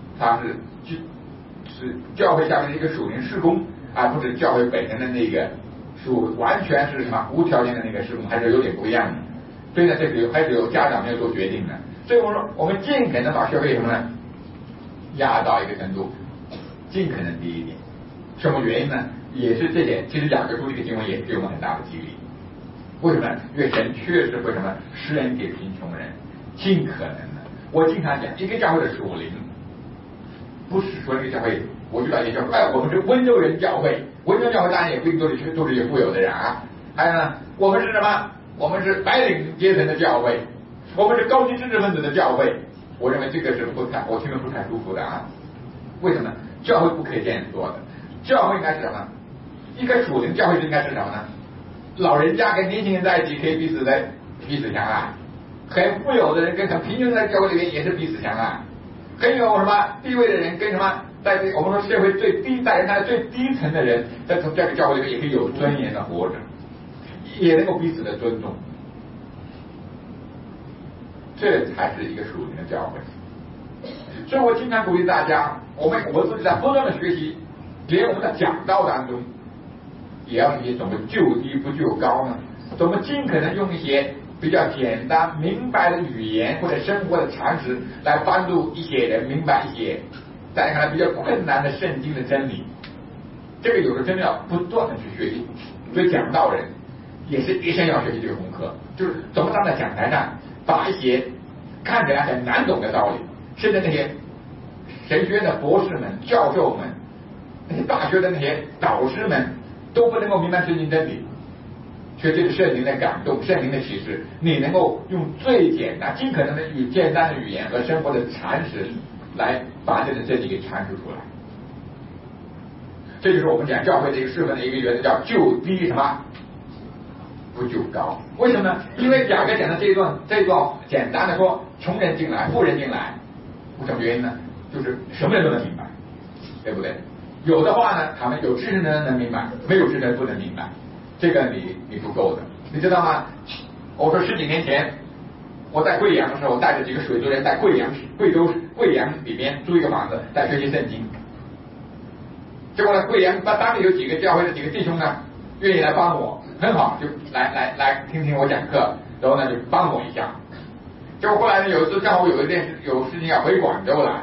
教会下面的一个属灵事工，而不是教会本身的那个完全是什么无条件的那个事工，还是有点不一样的。所以呢，这个还是由家长们要做决定的。所以我说，我们尽可能把学费什么呢压到一个程度，尽可能低一点。什么原因呢？也是这点，其实雅各书这个经文也给我们很大的激励。为什么呢？因为神确实会什么施恩给贫穷人，尽可能的。我经常讲，一个教会的属灵，不是说这个教会，我遇到一个教会，我们是温州人教会，温州教会当然也不一定都是有富有的人啊。还有呢，我们是什么？我们是白领阶层的教会，我们是高级知识分子的教会。我认为这个是我听着不太舒服的啊。为什么？教会不可以这样做的。教会应该是什么？一个属灵教会应该是什么呢？老人家跟年轻人在一起可以彼此相爱，很富有的人跟很贫穷的教会里面也是彼此相爱，很有什么地位的人跟什么在我们说社会最低在人家最低层的人，在这个教会里面也可以有尊严的活着，也能够彼此的尊重，这才是一个属灵的教会。所以我经常鼓励大家，我自己在不断的学习，连我们的讲道当中也要学习怎么就低不就高呢？怎么尽可能用一些比较简单明白的语言或者生活的常识来帮助一些人明白一些在看来比较困难的圣经的真理。这个有的真的要不断的去学习，所以讲道人也是一生要学习这个功课，就是怎么站在讲台上把一些看起来很难懂的道理，甚至那些神学院的博士们、教授们，那些大学的那些导师们都不能够明白圣经真理，却这个圣灵的感动、圣灵的启示，你能够用最简单、尽可能的简单的语言和生活的常识来把这个真理给阐述出来。这就是我们讲教会的一个侍奉的一个原则，叫就低什么不就高。为什么呢？因为雅各讲的这一段简单的说，穷人进来，富人进来，什么原因呢？就是什么人都能明白，对不对？有的话呢，他们有知识的人能明白，没有知识的人不能明白，这个你不够的，你知道吗？我说10几年前，我在贵阳的时候，带着几个水族人在贵阳里边租一个房子，在学习圣经。结果呢，贵阳当地有几个教会的几个弟兄呢，愿意来帮我，很好，就来听听我讲课，然后呢就帮我一下。结果后来呢，有一次正好有事情要回广州来，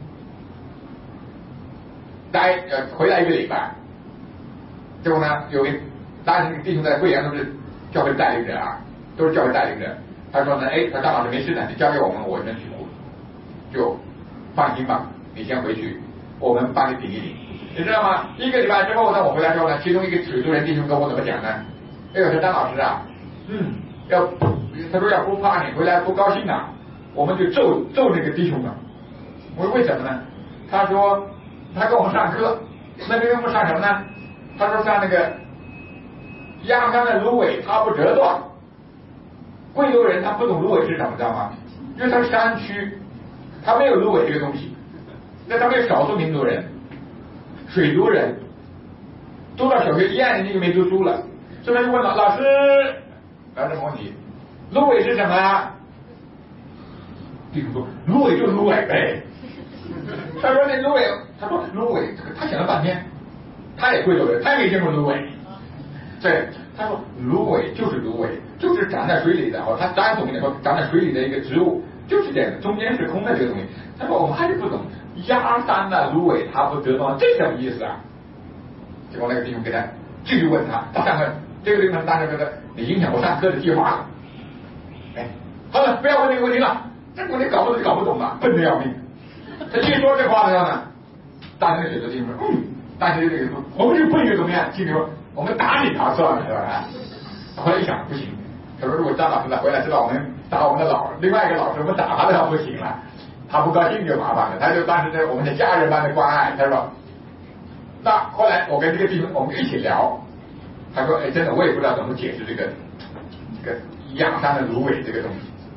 回来1个礼拜。结果呢，当时那个弟兄在贵阳都是教会带领者啊，都是教会带领者。他说呢，他张老师没事的，你交给我们，我能去顾，就放心吧，你先回去，我们帮你顶一顶。你知道吗？1个礼拜之后呢，我回来之后呢，其中一个水族人弟兄跟我怎么讲呢？我说张老师啊，他说要不怕你回来不高兴啊，我们就揍那个弟兄了。我说为什么呢？他说他跟我们上课，那跟我们上什么呢？他说上那个压山的芦苇它不折断。贵州人他不懂芦苇是什么，知道吗？因为他是山区，他没有芦苇这个东西。那他们有少数民族人。水族人读到小学1、2年级就没读书了，所以他就问老师什么问题？芦苇是什么啊？弟兄说芦苇就是芦苇呗。他说那芦苇，他说芦苇，他想了半天，他也贵州人，他也没见过芦苇。对，他说芦苇就是芦苇，就是长在水里的他单总跟你说长在水里的一个植物，就是这样的，中间是空的这个东西。他说我们还是不懂。压山的芦苇它不折断，这什么意思啊？结果那个弟兄给他继续问他上课，这个地方当时觉得你影响我上课的计划了。好了，不要问这个问题了，这个问题搞不懂了，笨得要命。他一说这话的时候呢，当时那水族弟兄说，当时这个说我们就笨又怎么样？弟兄说我们打你算了，是吧？后来一想不行，他说如果张老师再回来知道我们打我们的另外一个老师，我们打他的不行了。他不高兴就麻烦了，他就当时在我们的家人般的关爱。他说，那后来我跟这个弟兄我们一起聊，他说，真的我也不知道怎么解释这个压山的芦苇这个东西。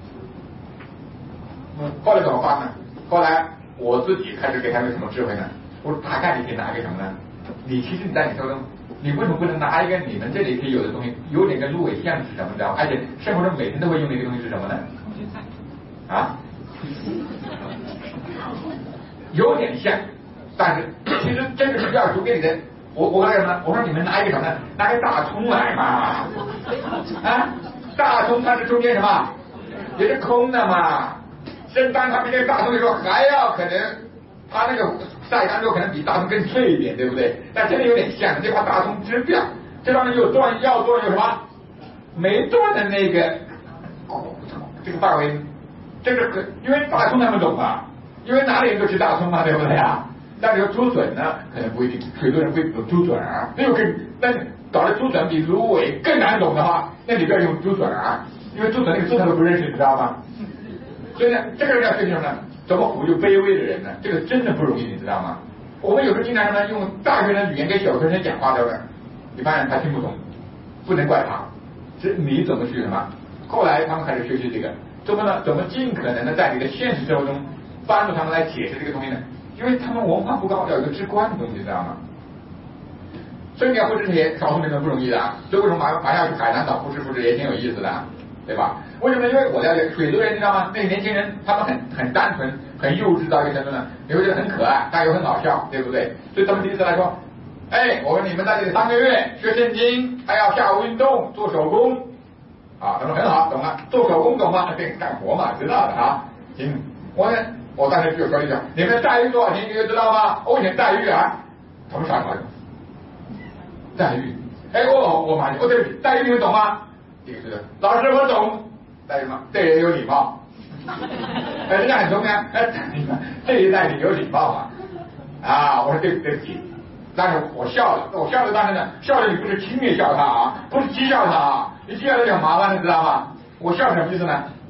后来怎么办呢？后来我自己开始给他们什么智慧呢？我说大概你可以拿一个什么呢？其实你在你手中，你为什么不能拿一个你们这里可以有的东西，有点跟芦苇像是什么知道吗？而且生活中每天都会用的一个东西是什么呢？啊？有点像，但是其实这个是要读给你的。我说什么？我说你们拿一个什么呢？拿个大葱来嘛，大葱它是中间什么？也是空的嘛。正当它比那个大葱的时候，还要可能它那个晒干之后可能比大葱更脆一点，对不对？但真的有点像，这把大葱直掉，这上面有要断有什么？没断的那个这个范围。这个因为大葱他们懂嘛，因为哪里人都吃大葱嘛，对不对啊？但是竹笋呢，可能不一定，水多人会懂竹笋啊，那就但是搞得竹笋比芦苇更难懂的话，那你不要用竹笋啊，因为竹笋那个字他都不认识，你知道吗？所以呢，这个人要学习什么呢？怎么唬住卑微的人呢？这个真的不容易，你知道吗？我们有时候经常呢用大学生语言跟小学生讲话，对不对？你发现他听不懂，不能怪他，是你怎么去什么？后来他们开始学习这个。怎么尽可能的在你的现实生活中帮助他们来解释这个东西呢？因为他们文化不高，要有一个直观的东西，知道吗？所以你要复制这些少数民族不容易的啊。所以为什么马上要去海南岛复制也挺有意思的，对吧？为什么？因为我了解水族人，知道吗？那个年轻人他们很单纯，很幼稚到一个程度呢，你会觉得很可爱，但又很搞笑，对不对？所以他们第一次来说，我说你们在这里3个月学圣经，还要下午运动，做手工。他说很好，懂了，做手工懂吗？对，干活嘛，知道的啊。行，我当时就说一下，你们待遇多少钱，你们知道吗？我选待遇啊，他们傻瓜，待遇，我妈，对不起，待遇你们懂吗？这个是老师我懂，待遇吗？对人有礼貌，人家很聪明，这一代你有礼貌嘛？我说对不起。但是我笑了，当然呢，笑了你不是轻蔑笑他啊，不是讥笑他啊，你讥笑他就很麻烦，你知道吗？我笑什么意思呢？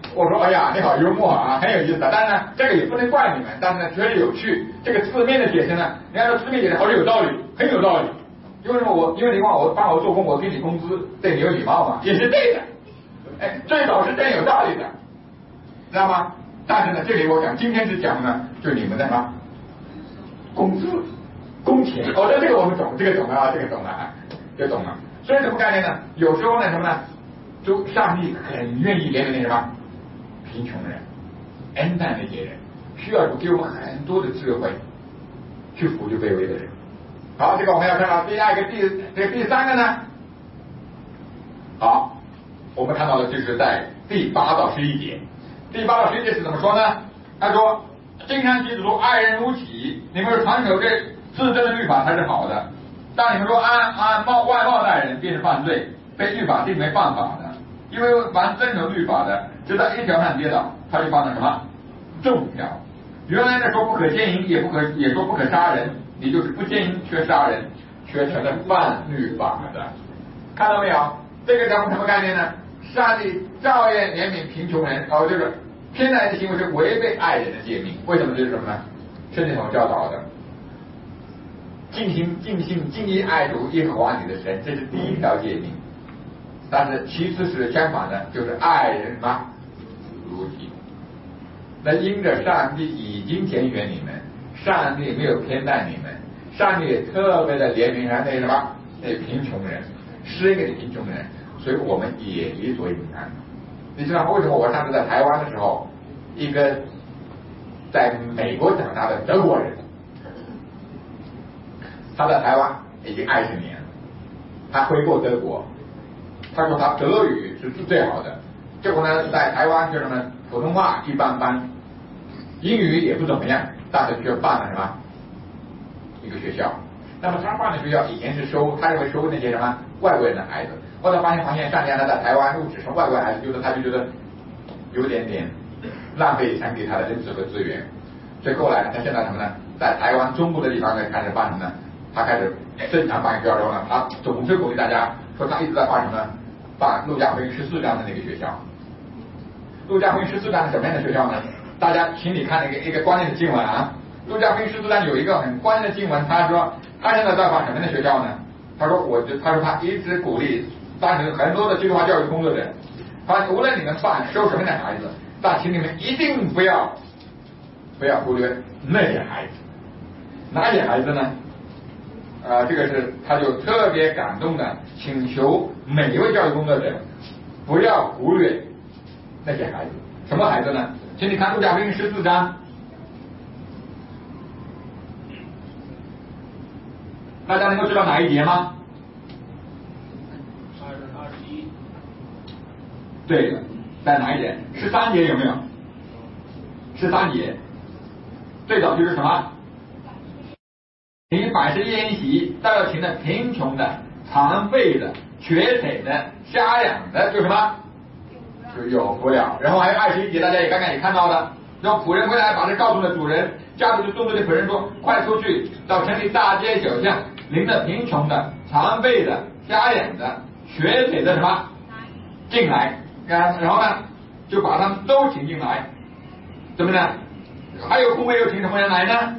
我说哎呀，你好幽默啊，很有意思的。但是呢，这个也不能怪你们，但是呢，确实有趣。这个字面的解释呢，人家说字面解释好像有道理，很有道理。因为什么？因为你帮我做工，我给你工资，对你有礼貌嘛，也是对的。哎，最早是真有道理的，知道吗？但是呢，这里我讲今天是讲呢，就你们的什么工资、工钱。哦，这个我们懂，这个懂了啊，这个懂了啊，就懂了。所以什么概念呢？有时候呢，什么呢？就上帝很愿意怜悯那什么贫穷人、恩待那些人，需要给我们很多的智慧去扶助卑微的人。好，这个我们要看到第二个第三个呢。好，我们看到的就是在第8到11节。第8到11节是怎么说呢？他说：“经常基督徒爱人如己，你们传守这自真的律法才是好的。但你们说按外貌待人，便是犯罪，被律法定为犯法的。因为凡遵守律法的，只在一条上跌倒，他就犯了什么众条。原来的说不可奸淫，也说不可杀人，你就是不奸淫却杀人，却成了犯律法的。看到没有？这个讲什么概念呢？上帝照样怜悯贫穷人，这个偏爱的行为是违背爱人的诫命。为什么？这是什么呢？圣经所教导的，尽心尽意爱主耶和华你的神，这是第1条诫命。但是其次是相反的，就是爱人嘛如己。那因着上帝已经拣选你们，上帝没有偏待你们，上帝也特别的怜悯那什么那贫穷人，施恩给贫穷人，所以我们也理所应当。你知道为什么我上次在台湾的时候，一个在美国长大的德国人，他在台湾已经20年了，他回过德国，他说他德语是最好的，结果呢在台湾就什么普通话一般般，英语也不怎么样，但是却办了什么一个学校。那么他办的学校以前是他认为收那些什么外国人的孩子，后来发现上天他在台湾录取成外国孩子，他就觉得有点浪费传给他的人资和资源，所以后来他现在什么呢？在台湾中部的地方呢开始办什么呢？他开始正常办学校之后呢，他总是鼓励大家说他一直在办什么呢？办路加福音14章的那个学校。路加福音14章是什么样的学校呢？大家请你看一个关键的经文啊。路加福音14章有一个很关键的经文，他说他现在在办什么样的学校呢？他说他一直鼓励当时很多的基督化教育工作者，他无论你们收什么样的孩子，但请你们一定不要忽略那些孩子。哪些孩子呢？这个是他就特别感动的请求每一位教育工作者不要忽略那些孩子。什么孩子呢？请你看路加福音14章，大家能够知道哪一节吗 ？21。 对了，在哪一节？13节有没有？13节最早就是什么？你百事宴席，都要请的贫穷的、残废的、瘸腿的、瞎养的，就什么？就有福了。然后还有21节，大家也刚刚也看到了，让仆人回来把这告诉了主人，家主就动对仆人说：“快出去，到城里大街小巷，领着贫穷的、残废的、瞎眼的、瘸腿的什么进来。”然后呢，就把他们都请进来。怎么呢？还有空位又请什么人来呢？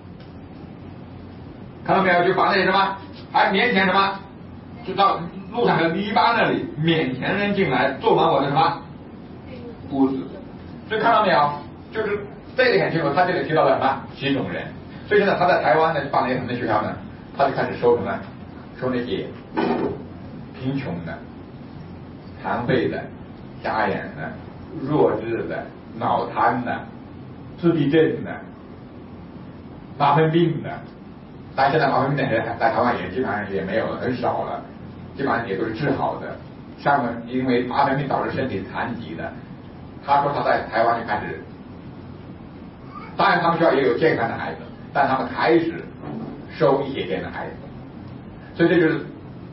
看到没有？就把那些什么，还勉强什么，就到路上的篱笆那里勉强人进来，坐满我的什么屋子。所以看到没有？就是这里很清楚，他这里提到了什么几种人。所以现在他在台湾呢，办了一个什么学校呢？他就开始收什么？收那些贫穷的、残废的、瞎眼的、弱智的、脑瘫的、自闭症的、麻风病的。但现在麻风病的人在台湾也基本上也没有了，很少了，基本上也都是治好的。像因为麻风病导致身体残疾的，他说他在台湾就开始，当然他们学校也有健康的孩子，但他们开始收一些这样的孩子。所以这就是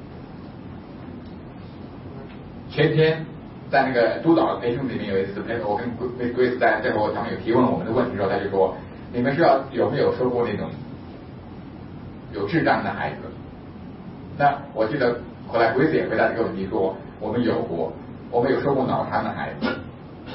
前天在那个督导培训里面有一次我跟Grace在最后他们有提问我们的问题的时候，他就说你们学校有没有收过那种有智障的孩子？那我记得后来Grace也回答这个问题说我们有过，我们有收过脑瘫的孩子，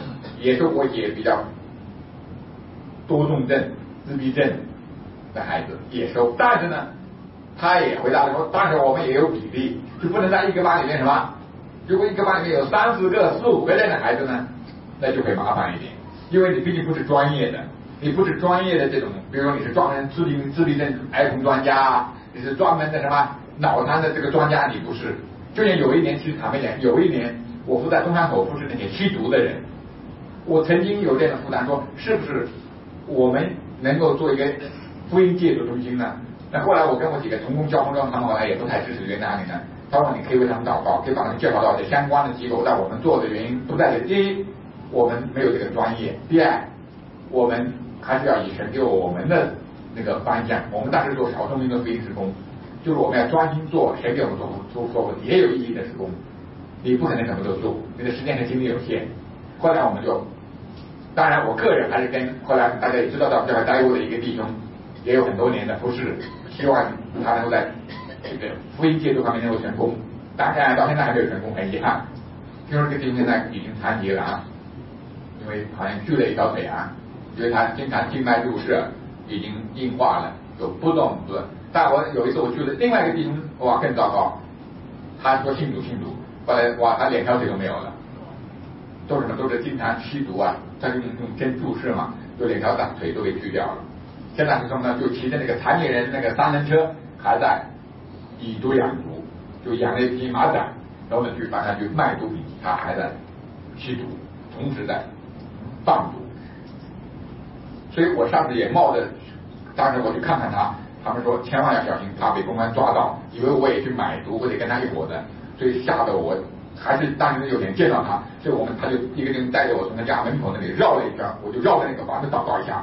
也是我姐比较多动症、自闭症的孩子也收，但是呢，他也回答说，当时我们也有比例，就不能在一个班里面什么，如果一个班里面有30个、4、5个人的孩子呢，那就会麻烦一点，因为你毕竟不是专业的，你不是专业的这种，比如说你是专门自闭症儿童专家，你是专门的什么脑瘫的这个专家，你不是。就像有一年，其实坦白讲，有一年我负责中山口服侍那些吸毒的人，我曾经有这样的负担，说是不是我们能够做一个福音戒毒中心呢？那后来我跟我几个同工交通中，他们后来也不太支持这个案例呢。他说你可以为他们祷告，可以把他们介绍到这相关的机构，但我们做的原因不在于第一，我们没有这个专业；第二，我们还是要以神给我们的那个方向。我们当时做少数民族福音事工，就是我们要专心做神给我们做也有意义的事工。你不可能什么都做，你的时间和精力有限。后来我们就，当然我个人还是跟后来大家也知道到教会待过的一个弟兄，也有很多年的服侍，希望他能够在这个福音戒毒方面能够成功。当然到现在还没有成功，很遗憾。听说这个弟兄现在已经残疾了啊，因为好像锯了一条腿啊，因为他经常静脉注射已经硬化了，有不动不。但我有一次我去了另外一个弟兄，哇更糟糕，他说信主，后来哇他2条腿都没有了，都是什么？都是经常吸毒啊，他就用针注射嘛，就2条大腿都给锯掉了。现在是什么呢？就骑着那个残疾人那个3轮车，还在以毒养毒，就养了一匹马仔，然后呢去反正去卖毒品，他还在吸毒，同时在贩毒。所以我上次也冒着，当时我去看看他，他们说千万要小心，怕被公安抓到，以为我也去买毒或者跟他一伙的，所以吓得我还是当时有点见到他，所以他就一个人带着我从他家门口那里绕了一圈，我就绕着那个房子祷告一下。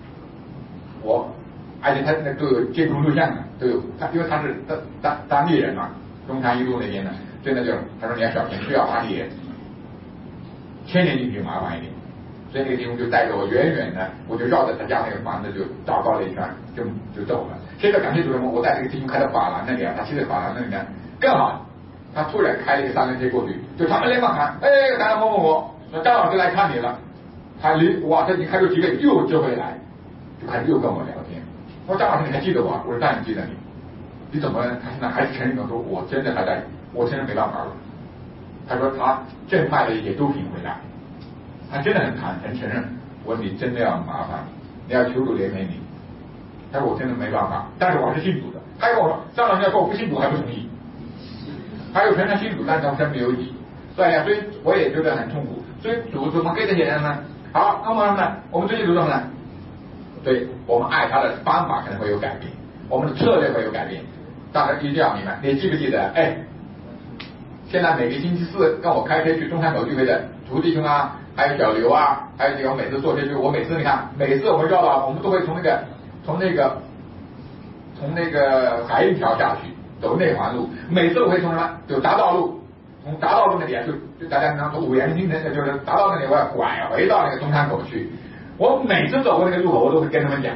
而且他那都有监控录像的，都有他，因为他是当地人嘛，中山一路那边的，所以呢就他说你要小心，需要当地人牵连进去麻烦一点。所以那个弟兄就带着我远远的，我就绕着他家那个房子就祷告了一圈，就走了。现在感谢主什么？我在这个弟兄开的法廊那里啊，他骑在法廊那里呢，更好，他突然开了一个3轮车过去，就他们连忙喊，刚刚某，说张老师来看你了。他他已经开出几个又追回来，就开始又跟我聊天。我说张老师你还记得我？我说当然记得你。你怎么他现在还是承认？我说我真的还在，我真的没办法了。他说他正卖了一些毒品回来。他真的很承认，我说你真的要麻烦你要求主怜悯你。他说我真的没办法，但是我还是信主的。他跟我说张老师要说我不信主还不同意，他又承认信主，但是他身没有底，所以我也觉得很痛苦。所以主怎么给这些人呢？好，那么呢，我们最近主什么呢？对，我们爱他的方法可能会有改变，我们的策略会有改变。大家一定要明白，你记不记得？现在每个星期4跟我开车去中山口聚会的徒弟兄啊，还有小刘啊，还有这个我每次坐车去，我每次你看，每次我们绕到，我们都会从那个海运桥下去，走内环路，每次我会从什么？就达道路，从达道路那里就大家能从五羊新城，就是达到那里，我要拐回到那个中山口去。我每次走过那个路口，我都会跟他们讲，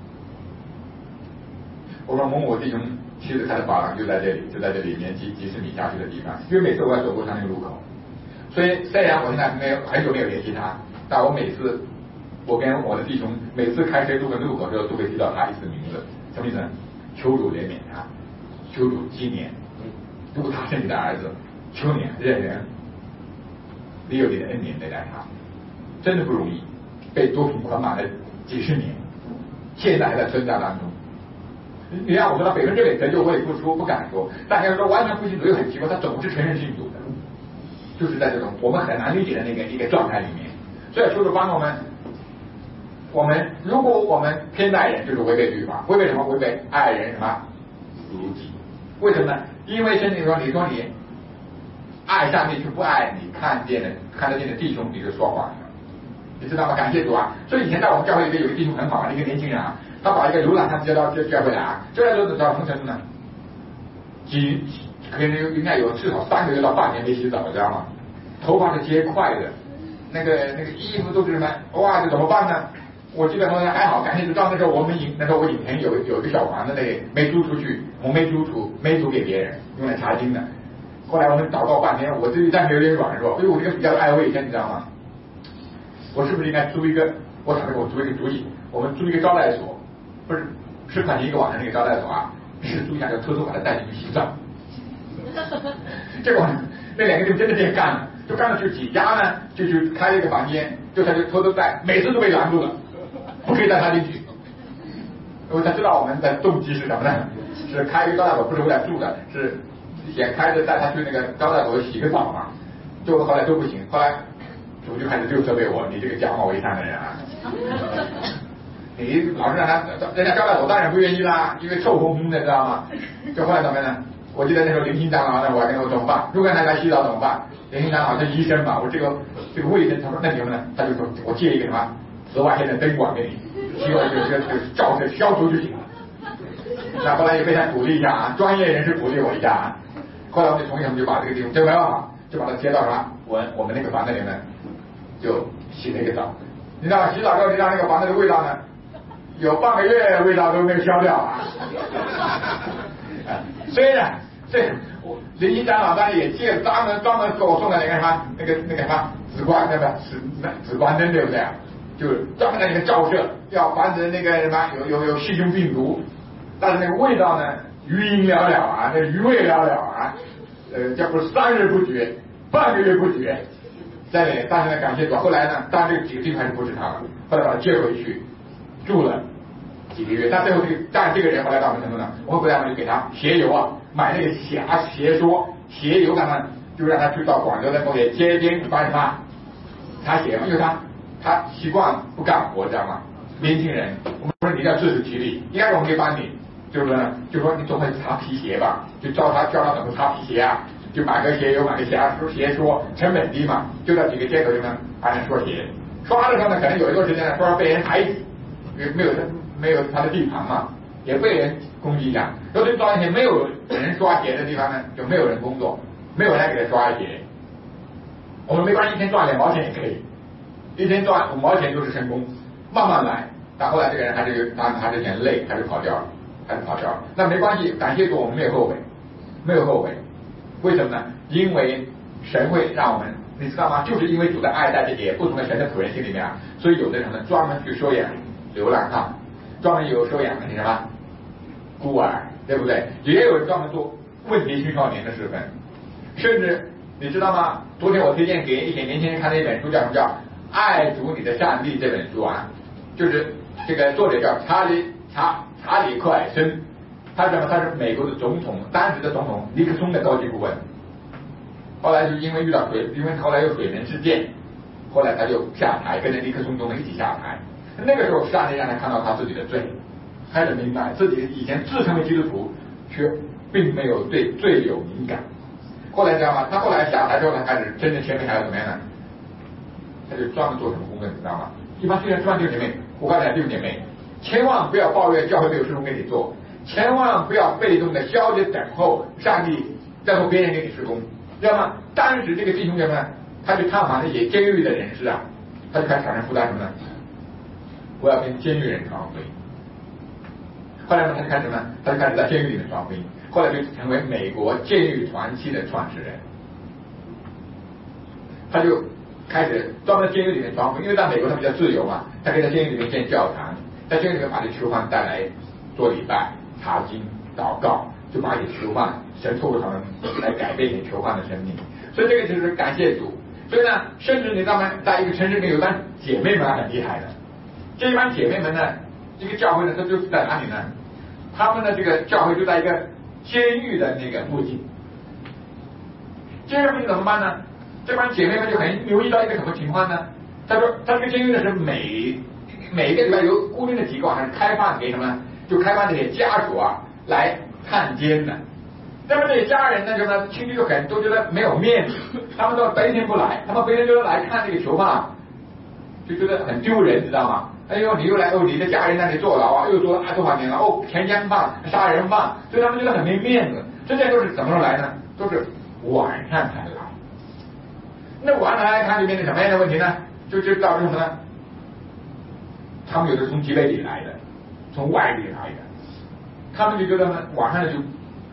我说某弟兄其实他的法廊就在这里面几十米下去的地方，因为每次我要走过他那个路口。所以虽然我现在很久没有联系他，但我每次我跟我的弟兄每次开车路过路口的时候，都会提到他一次名字，什么意思？求主怜悯他，求主纪念，如果他是你的儿子，求你认人，你有你的恩典对待他，真的不容易，被毒品捆绑了几十年，现在还在挣扎当中。你让我说他100%得救，我也不敢说，但要说完全不信主又很奇怪，他总是承认信主的。就是在这种我们很难理解的一个状态里面，所以求主帮助我们如果我们偏爱人，就是违背律法，违背什么？违背爱人什么如己？为什么呢？因为圣经说，你爱上帝却不爱你看得见的弟兄，你就说谎了，你知道吗？感谢主啊！所以以前在我们教会里面有一个弟兄很好玩的一个年轻人啊，他把一个流浪汉接到教会来啊，接来之后到什么程度呢？可能应该有至少3个月到半年没洗澡，知道吗？头发是结块的，那个衣服都是什么？哇，这怎么办呢？我记得好像还好，感谢主。到那时候我影城有一个小房子，那里没租出去，我没租给别人，用来查经的。后来我们祷告半天，我自己暂时有点软弱，因为我这个比较爱卫生，你知道吗？ 我是不是应该租一个？我想着我租一个主意，我们租一个招待所，不是10块钱一个晚上那个招待所啊，试租一下，就偷偷把他带进去洗澡。结果那2个就真的这样干了，就干了就几家呢，就开了一个房间，他就偷偷带，每次都被拦住了，不可以带他进去。因为他知道我们的动机是什么呢？是开一个招待所，不是为了住的，是先开着带他去那个招待所洗个澡嘛。就后来都不行，后来主就开始就责备我，你这个假冒伪善的人啊！你老是让他，人家招待所当然不愿意啦，因为臭烘烘的，知道吗？就后来怎么呢？我记得那时候林厅长老呢，我还跟他说怎么办？如果他来洗澡怎么办？林厅长老是医生嘛，我这个卫生，他说那什么呢？他就说我借一个什么紫外线的灯管给你，希望这个照射消除就行了。那后来也被他鼓励一下啊，专业人士鼓励我一下啊。后来我们同学们就把这个地方，这没办法，就把它接到什么我们那个房子里面，就洗了一个澡。你知道洗澡之后，你知道那个房子的味道呢，有半个月味道都没有消掉啊。虽然我林厅长老当然也借专门给我送的那个什么那个什么紫光那个紫光灯，对不对？就是专门在那个照射，要防止那个什么有细菌病毒，但是那个味道呢余音寥寥啊，那余味寥寥啊，这不是3日不绝，半个月不绝。在那，但是呢，感谢主，后来呢，当然这个几个地方还是不是他了，后来把他接回去住了几个月。但最后但这个人后来到什么程度呢？我们回来就给他鞋油啊，买那个鞋油干嘛？就让他去到广州的某些街边帮什么擦鞋嘛，因为他习惯不干活，知道吗？年轻人，我们说你要自食其力，应该我们可以帮你，就是说呢，就说你总会擦皮鞋吧，就教他怎么擦皮鞋啊。就买个鞋油，买个鞋刷，成本低嘛，就到几个街头就能把人刷鞋。刷的时候呢，可能有一段时间呢，刷被人排挤，没有他的地盘嘛，也被人攻击一下。尤其抓一些没有人刷鞋的地方呢，就没有人工作，没有人给他刷鞋。我们没关系，一天赚2毛钱也可以，一天赚5毛钱就是成功，慢慢来。但后来这个人还是有点累，还是跑掉了。那没关系，感谢主，我们没有后悔。为什么呢？因为神会让我们，你知道吗？就是因为主的爱在这些不同的神的仆人心里面啊，所以有的人呢专门去收养流浪汉，专门有收养那什么孤儿，对不对？也有人专门做问题青少年的事分，甚至你知道吗？昨天我推荐给一些年轻人看的一本书，叫什么？叫《爱主你的上帝》这本书啊，就是这个作者叫查理克尔森。他是美国的总统，当时的总统尼克松的高级顾问。后来就因为后来有水门事件，后来他就下台，跟着尼克松总统一起下台。那个时候上帝让他看到他自己的罪，开始明白自己以前自称为基督徒，却并没有对罪有敏感。后来知道吗？他后来下台之后，他开始真正前面还要怎么样呢？他就专门做什么工作，你知道吗？一般虽然弟兄姐妹，我告诉弟兄姐妹，千万不要抱怨教会没有事工给你做。千万不要被动的消极等候上帝，然后别人给你施工，知道吗？当时这个弟兄姐妹，他去探访那些监狱的人士啊，他就开始产生负担什么呢？我要跟监狱人传福音。后来呢，他就开始在监狱里面传福音，后来就成为美国监狱团契的创始人。他就开始专门在监狱里面传福音，因为在美国他比较自由嘛，他可以在监狱里面建教堂，在监狱里面把这囚犯带来做礼拜。查经祷告，就把一些囚犯，神透过他们来改变一些囚犯的生命，所以这个就是感谢主。所以呢，甚至你知道吗？在一个城市里面有一帮姐妹们很厉害的，这一帮姐妹们呢，这个教会呢，它就是在哪里呢？他们的这个教会就在一个监狱的那个附近。监狱附近怎么办呢？这帮姐妹们就很留意到一个什么情况呢？他说，他这个监狱呢是每一个礼拜有固定的几个晚上开放给什么？就开放这些家属啊来探监的，那么这些家人呢，就呢亲戚就很都觉得没有面子，他们都白天不来，他们白天就是来看这个囚犯，就觉得很丢人，知道吗？哎呦，你又来你的家人在那里坐牢啊，又坐了多少年了？强奸犯、杀人犯，所以他们觉得很没面子。这些都是什么时候来呢？都是晚上才来。那晚上来看里面的什么样的问题呢？就导致什么呢？他们有的从极北里来的。从外地来的，他们就觉得呢，晚上就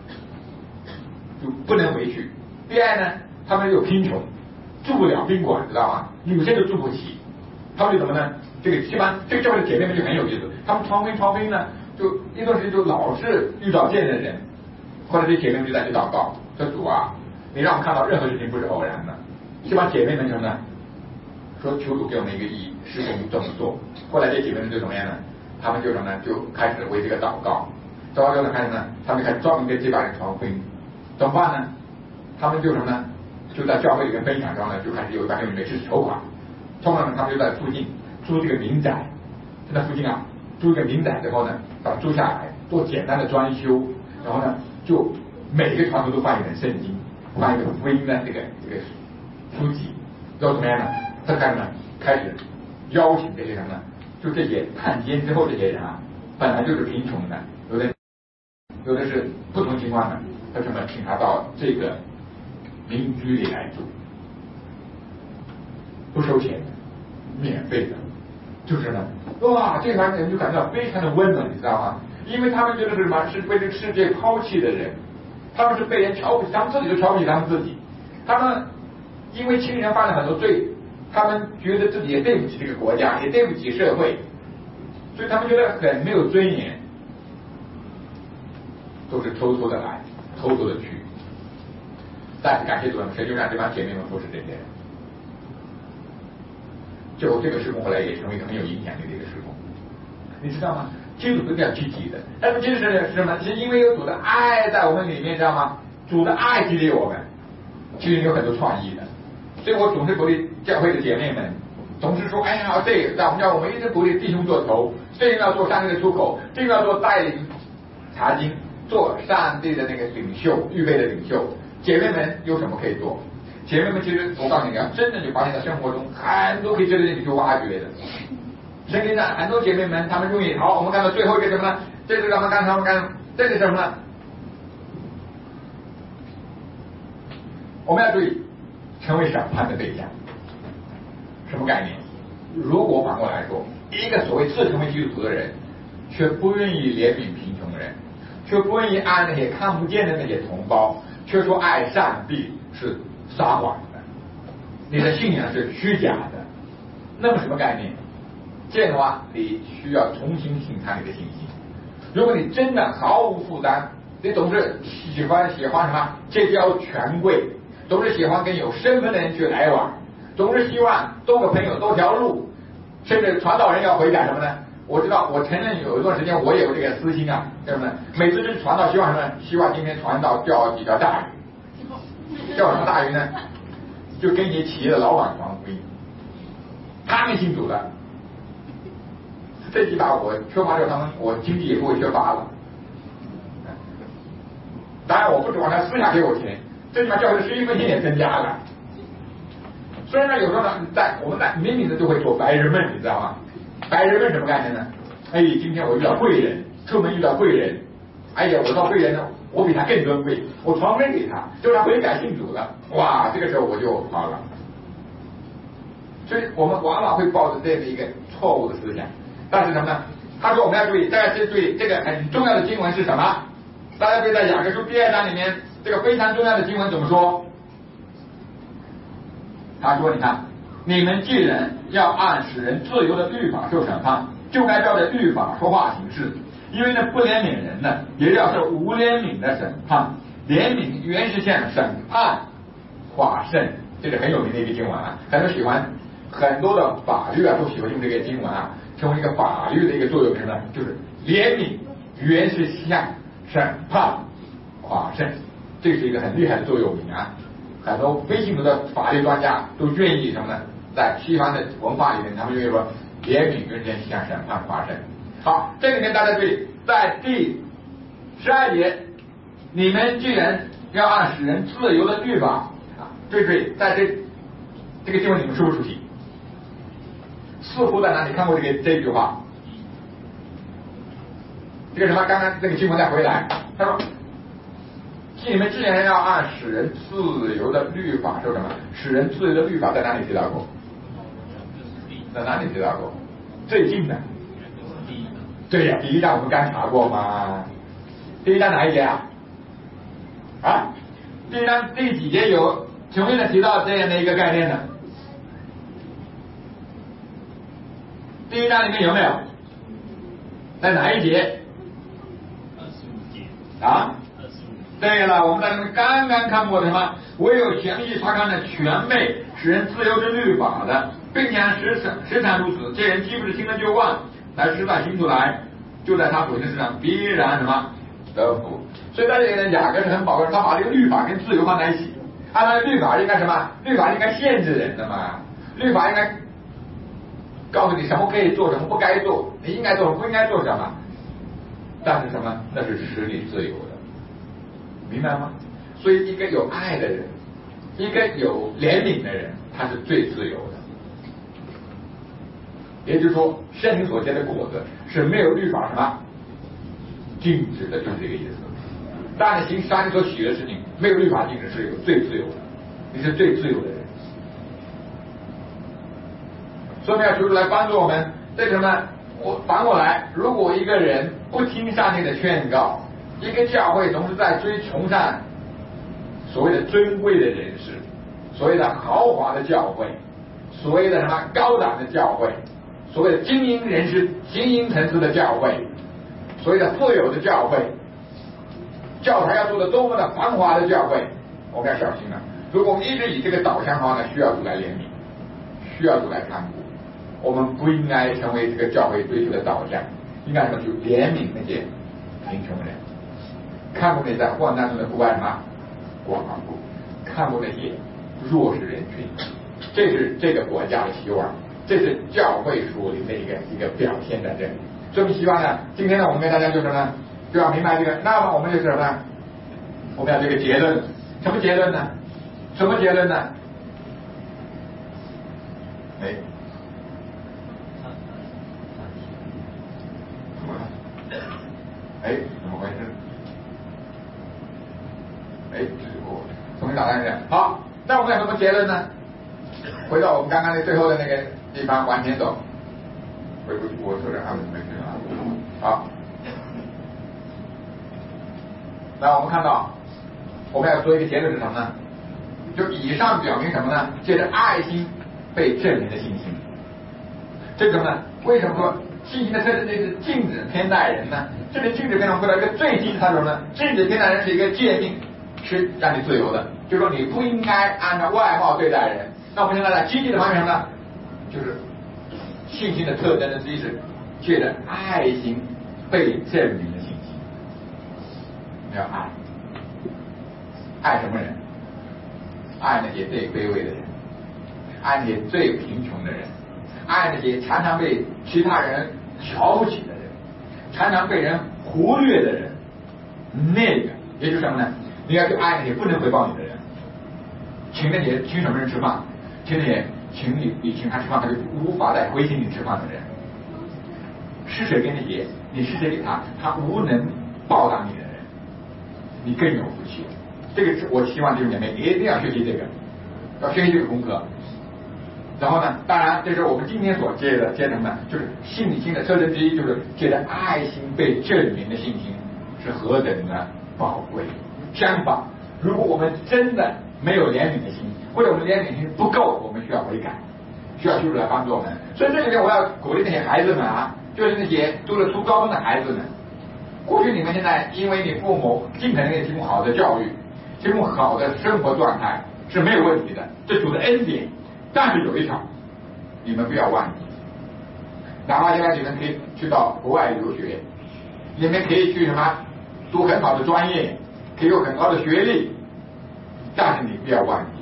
不能回去。第二呢，他们又贫穷，住不了宾馆，知道吗？女生都住不起， 他们就怎么呢？这个一般这个教会的姐妹们就很有意思，他们传福音呢，就一段时间就老是遇到这样的人，后来这姐妹们就在这祷告，说主啊，你让我们看到任何事情不是偶然的。这帮姐妹们就呢说求主给我们一个意义，是我们这么做。后来这姐妹们就怎么样呢？他们就什么呢？就开始为这个祷告，祷告之后开始呢，他们开始专门跟这帮人传福音，怎么办呢？他们就什么呢？就在教会里面分享中呢，就开始有一帮人每次筹款，通常呢他们就在附近租这个民宅，就在附近啊租一个民宅之后呢，把它租下来做简单的装修，然后呢就每个传统都放一本圣经，放一个福音的这个书籍，然后怎么样呢？他开始邀请这些人呢，就这些探监之后这些人啊，本来就是贫穷的，有的是不同情况的，他什么请他到这个民居里来住，不收钱的，免费的，就是呢，哇，这帮人就感到非常的温暖，你知道吗？因为他们觉得是什么？是被这个世界抛弃的人，他们是被人瞧不起，他们自己都瞧不起他们自己，他们因为亲人犯了很多罪，他们觉得自己也对不起这个国家，也对不起社会，所以他们觉得很没有尊严，都是偷偷的来，偷偷的去。但是感谢主，神就让这帮姐妹们服侍这些人，最后这个事工后来也成为一个很有影响力的一个事工，你知道吗？基督徒比较积极的，但是其实是什么？是因为有主的爱在我们里面，知道吗？主的爱激励我们，其实有很多创意的。所以我总是鼓励教会的姐妹们，总是说，哎呀，这个我们一直鼓励弟兄做头，这个要做上帝的出口，这个要做带领查经，做上帝的那个领袖，预备的领袖。姐妹们有什么可以做？姐妹们其实我告诉你，要真正就发现在生活中很多可以值得你去挖掘的。圣经上很多姐妹们，她们愿意。好，我们看到最后一个什么呢？这是咱们刚才我们看，这是什么呢？我们要注意，成为审判的对象。什么概念？如果反过来说，一个所谓自称为基督徒的人，却不愿意怜悯贫穷人，却不愿意爱那些看不见的那些同胞，却说爱上帝，是撒谎的，你的信仰是虚假的。那么什么概念？这样的话，你需要重新审查你的信心。如果你真的毫无负担，你总是喜欢什么结交权贵，总是喜欢跟有身份的人去来往，总是希望多个朋友多条路，甚至传道人要悔改什么呢？我知道，我承认有一段时间我也有这个私心啊，对不对？每次去传道，希望什么？希望今天传道钓几条大鱼，钓什么大鱼呢？就跟你企业的老板传福音，他们信主了。这几把我缺乏掉他们，我经济也不会缺乏了。当然，我不指望他私下给我钱，这地方教会的11分钱也增加了。虽然呢，有时候呢，我们明明的就会做白日梦，你知道吗？白日梦什么概念呢？哎，今天我遇到贵人，出门遇到贵人，哎呀，我到贵人呢，我比他更尊贵，我传福音给他，就他悔改信主了，哇，这个时候我就好了。所以我们往往会抱着这样的一个错误的思想。但是什么呢？他说我们要注意，大家注意这个很重要的经文是什么？大家对在雅各书第2章里面这个非常重要的经文怎么说？他说：“你看，你们既然要按使人自由的律法受审判，就该照着律法说话行事。因为那不怜悯人的，也要受无怜悯的审判。怜悯原是向审判化胜。”这是很有名的一个经文啊，很多的法律啊都喜欢用这个经文啊。成为一个法律的一个作用是什么？就是怜悯原是向审判化胜，这是一个很厉害的座右铭啊。很多非信徒的法律专家都愿意什么呢？在西方的文化里面，他们愿意说怜悯原是向审判化胜。好，这里面大家注意，在第12节，你们既然要按使人自由的律法啊，对，在这个经文你们熟不熟悉？似乎在哪里看过这句话？这个什么？刚刚这个经文再回来，他说：“你们既然要按使人自由的律法受什么？使人自由的律法在哪里提到过？在哪里提到过？最近的。对呀，第1章我们刚查过嘛。第1章哪一节啊？啊，第1章第几节有前面的提到这样的一个概念呢？ 第1章里面有没有？在哪一节 25节啊？ 25节。 对了，我们在那边刚刚看过的什么？唯有详细查看了全备使人自由之律法的，并且时常如此，这人既不是听了就忘，来失败行出来，就在他所行的事上必然什么得福。所以在这里呢，雅各是很宝贵，他把这个律法跟自由放在一起。按照律法应该什么？律法应该限制人的嘛，律法应该告诉你什么可以做，什么不该做，你应该做什么，不应该做什么。但是什么？那是使你自由的，明白吗？所以一个有爱的人，一个有怜悯的人，他是最自由的。也就是说，圣灵所结的果子是没有律法什么禁止的，就是这个意思。当你行上帝所许的事情，没有律法禁止，是有最自由的，你是最自由的人。所以我们要求主来帮助我们。这个什么？反过来，如果一个人不听上帝的劝告，一个教会总是在崇尚所谓的尊贵的人士，所谓的豪华的教会，所谓的什么高档的教会，所谓的精英人士、精英层次的教会，所谓的富有的教会，教堂要做的多么的繁华的教会，我们要小心了。如果我们一直以这个导向的话呢，需要主来怜悯，需要主来看顾。我们不应该成为这个教会追求的导向，应该什么？就怜悯那些贫穷人，看顾那些在患难中的孤儿什么寡妇，看顾那些弱势人群，这是这个国家的希望，这是教会属灵的一个表现在这里。所以我们希望呢，今天呢，我们跟大家就是呢，就要明白这个。那么我们就是什么？我们要这个结论，什么结论呢？什么结论呢？哎。哎，怎么回事？哎，我重新打断一下。好，那我们有什么结论呢？回到我们刚刚的最后的那个地方往前走。我说点还没听啊。好，那我们看到，我们要做一个结论是什么呢？就以上表明什么呢？借着爱心被证明的信心。这个呢，为什么说信心的特征就是禁止偏待人呢？这里禁止偏待回到一个最低的他说呢，禁止偏待人是一个诫命，是让你自由的，就是说你不应该按照外貌对待人。那我们现在在积极的方面呢，就是信心的特征的之一是借着爱心被证明的信心。你要爱什么人？爱那些最卑微的人，爱那些最贫穷的人，爱那些常常被其他人瞧不起的人，常常被人忽略的人。那个也就是什么呢？你要去爱那些不能回报你的人，请那些请什么人吃饭，请那些请你请他吃饭，他就无法再回请你吃饭的人。施舍给那些你施舍给他，他无能报答你的人，你更有福气。这个是我希望弟兄姐妹一定要学习这个，要学习这个功课。然后呢，当然这是我们今天所接成的，就是信心的特征之一，就是借着爱心被证明的信心是何等的宝贵。相反，如果我们真的没有怜悯的心，或者我们怜悯心不够，我们需要悔改，需要求主来帮助我们。所以这里面我要鼓励那些孩子们啊，就是那些读了初高中的孩子们，过去你们现在因为你父母尽可能给你提供好的教育，提供好的生活状态是没有问题的，这主的恩典。但是有一条，你们不要忘记，哪怕现在你们可以去到国外留学，你们可以去什么读很好的专业，可以有很高的学历，但是你不要忘记，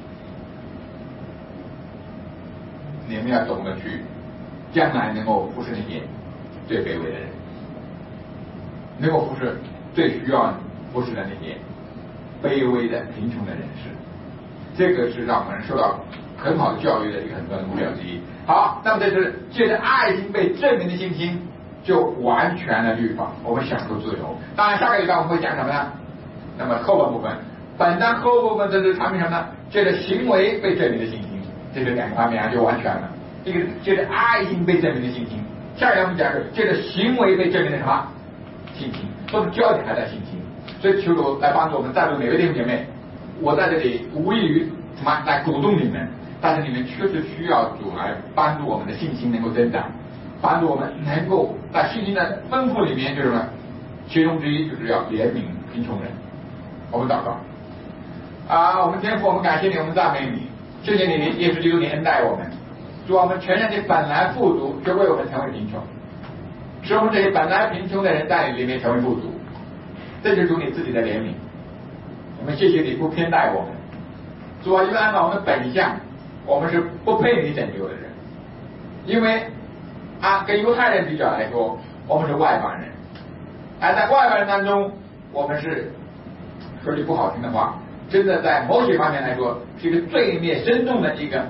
你们要懂得去将来能够服侍那些最卑微的人，能够服侍最需要服侍的那些卑微的贫穷的人士。这个是让我们受到很好的教育的一个很重要的目标之一。好，那么这是借着爱心被证明的信心，就完全了律法，我们享受自由。当然，下个礼拜我们会讲什么呢？那么后半部分，本章后部分这是阐明什么呢？借着行为被证明的信心，这是两个方面啊，就完全了。一个借着爱心被证明的信心，下一个我们讲是借着行为被证明的什么信心，都是焦点还在信心。所以求主来帮助我们在座每位弟兄姐妹，我在这里无异于什么来鼓动你们，但是你们确实需要主来帮助我们的信心能够增长， 帮助我们能够在信心的丰富里面，就是什么？其中之一就是要怜悯贫穷人。我们祷告我们天父，我们感谢你，我们赞美你，谢谢你，耶稣基督你恩待我们，主我们承认你本来富足，却为我们成为贫穷，使我们这些本来贫穷的人在你里面成为富足，这就是主你自己的怜悯。我们谢谢你不偏待我们，主因为按照我们的本相，我们是不配你拯救的人，因为跟犹太人比较来说，我们是外邦人，而在外邦人当中，我们是说句不好听的话，真的在某些方面来说，是一个罪孽深重的一个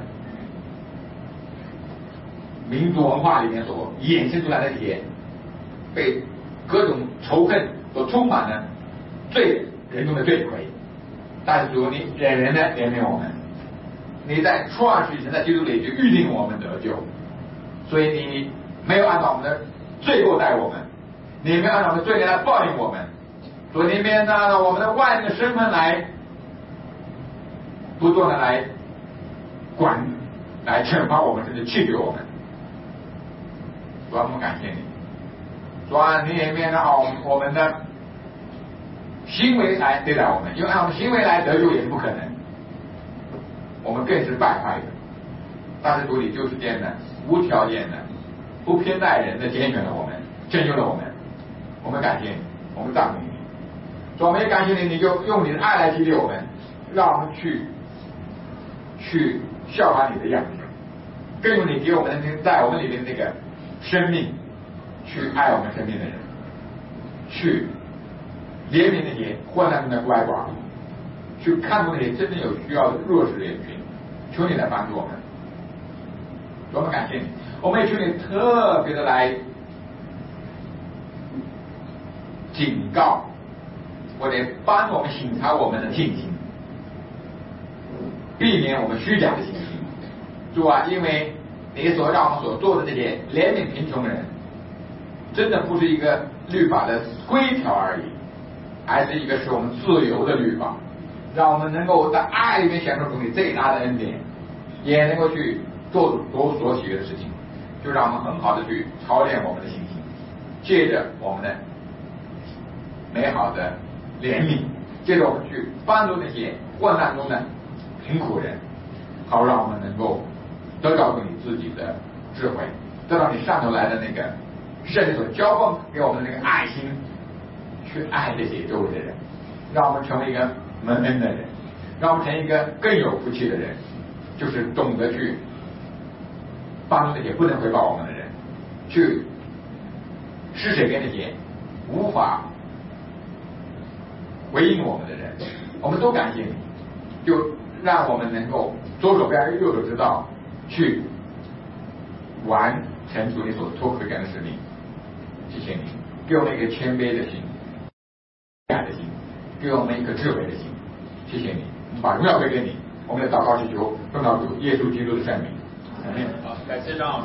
民族文化里面所衍生出来的一些被各种仇恨所充满的罪人中的罪魁。但是主，你人人的怜悯我们，你在创始神在基督里就预定我们得救，所以你没有按照我们的罪过待我们，你没有按照我们的罪孽来报应我们，所以你没有按照我们的外人的身份来不断的来来惩罚我们，甚至弃绝我们。主啊，我们感谢你，主啊，你也没有按我们的行为来对待我们，因为按我们行为来得救也是不可能，我们更是败坏的。但是主你就是这样的无条件的不偏待人的拣选了我们，拯救了我们，我们感谢你，我们赞美你。主，我们也感谢你，你就用你的爱来激励我们，让我们去效法你的样子，更用你给我们的在我们里面那个生命去爱我们身边的人，去怜悯那些患难中的乖寡，去看顾那些真正有需要的弱势人群，求你来帮助我们。我们感谢你，我们也求你特别的来警告或者帮助我们省察我们的信心，避免我们虚假的信心。主啊，因为你所让我们所做的这些怜悯贫穷人，真的不是一个律法的规条而已，还是一个使我们自由的律法，让我们能够在爱里面享受主你最大的恩典，也能够去做所喜悦的事情，就让我们很好的去操练我们的信心，借着我们的美好的怜悯，借着我们去帮助那些患难中的贫苦人，好让我们能够得到你自己的智慧，得到你上头来的那个圣灵所交放给我们的那个爱心，去爱这些周围的人，让我们成为一个蒙恩的人，让我们成为一个更有福气的人，就是懂得去帮助那些不能回报我们的人，去施舍给那些无法回应我们的人。我们都感谢你，就让我们能够左手边右手知道去完成主你所托付给的使命。谢谢你给我们一个谦卑的心，爱的心，给我们一颗智慧的心。谢谢你，我们把荣耀归给你。我们的祷告祈求奉到主耶稣基督的圣名。 好，感谢张老师。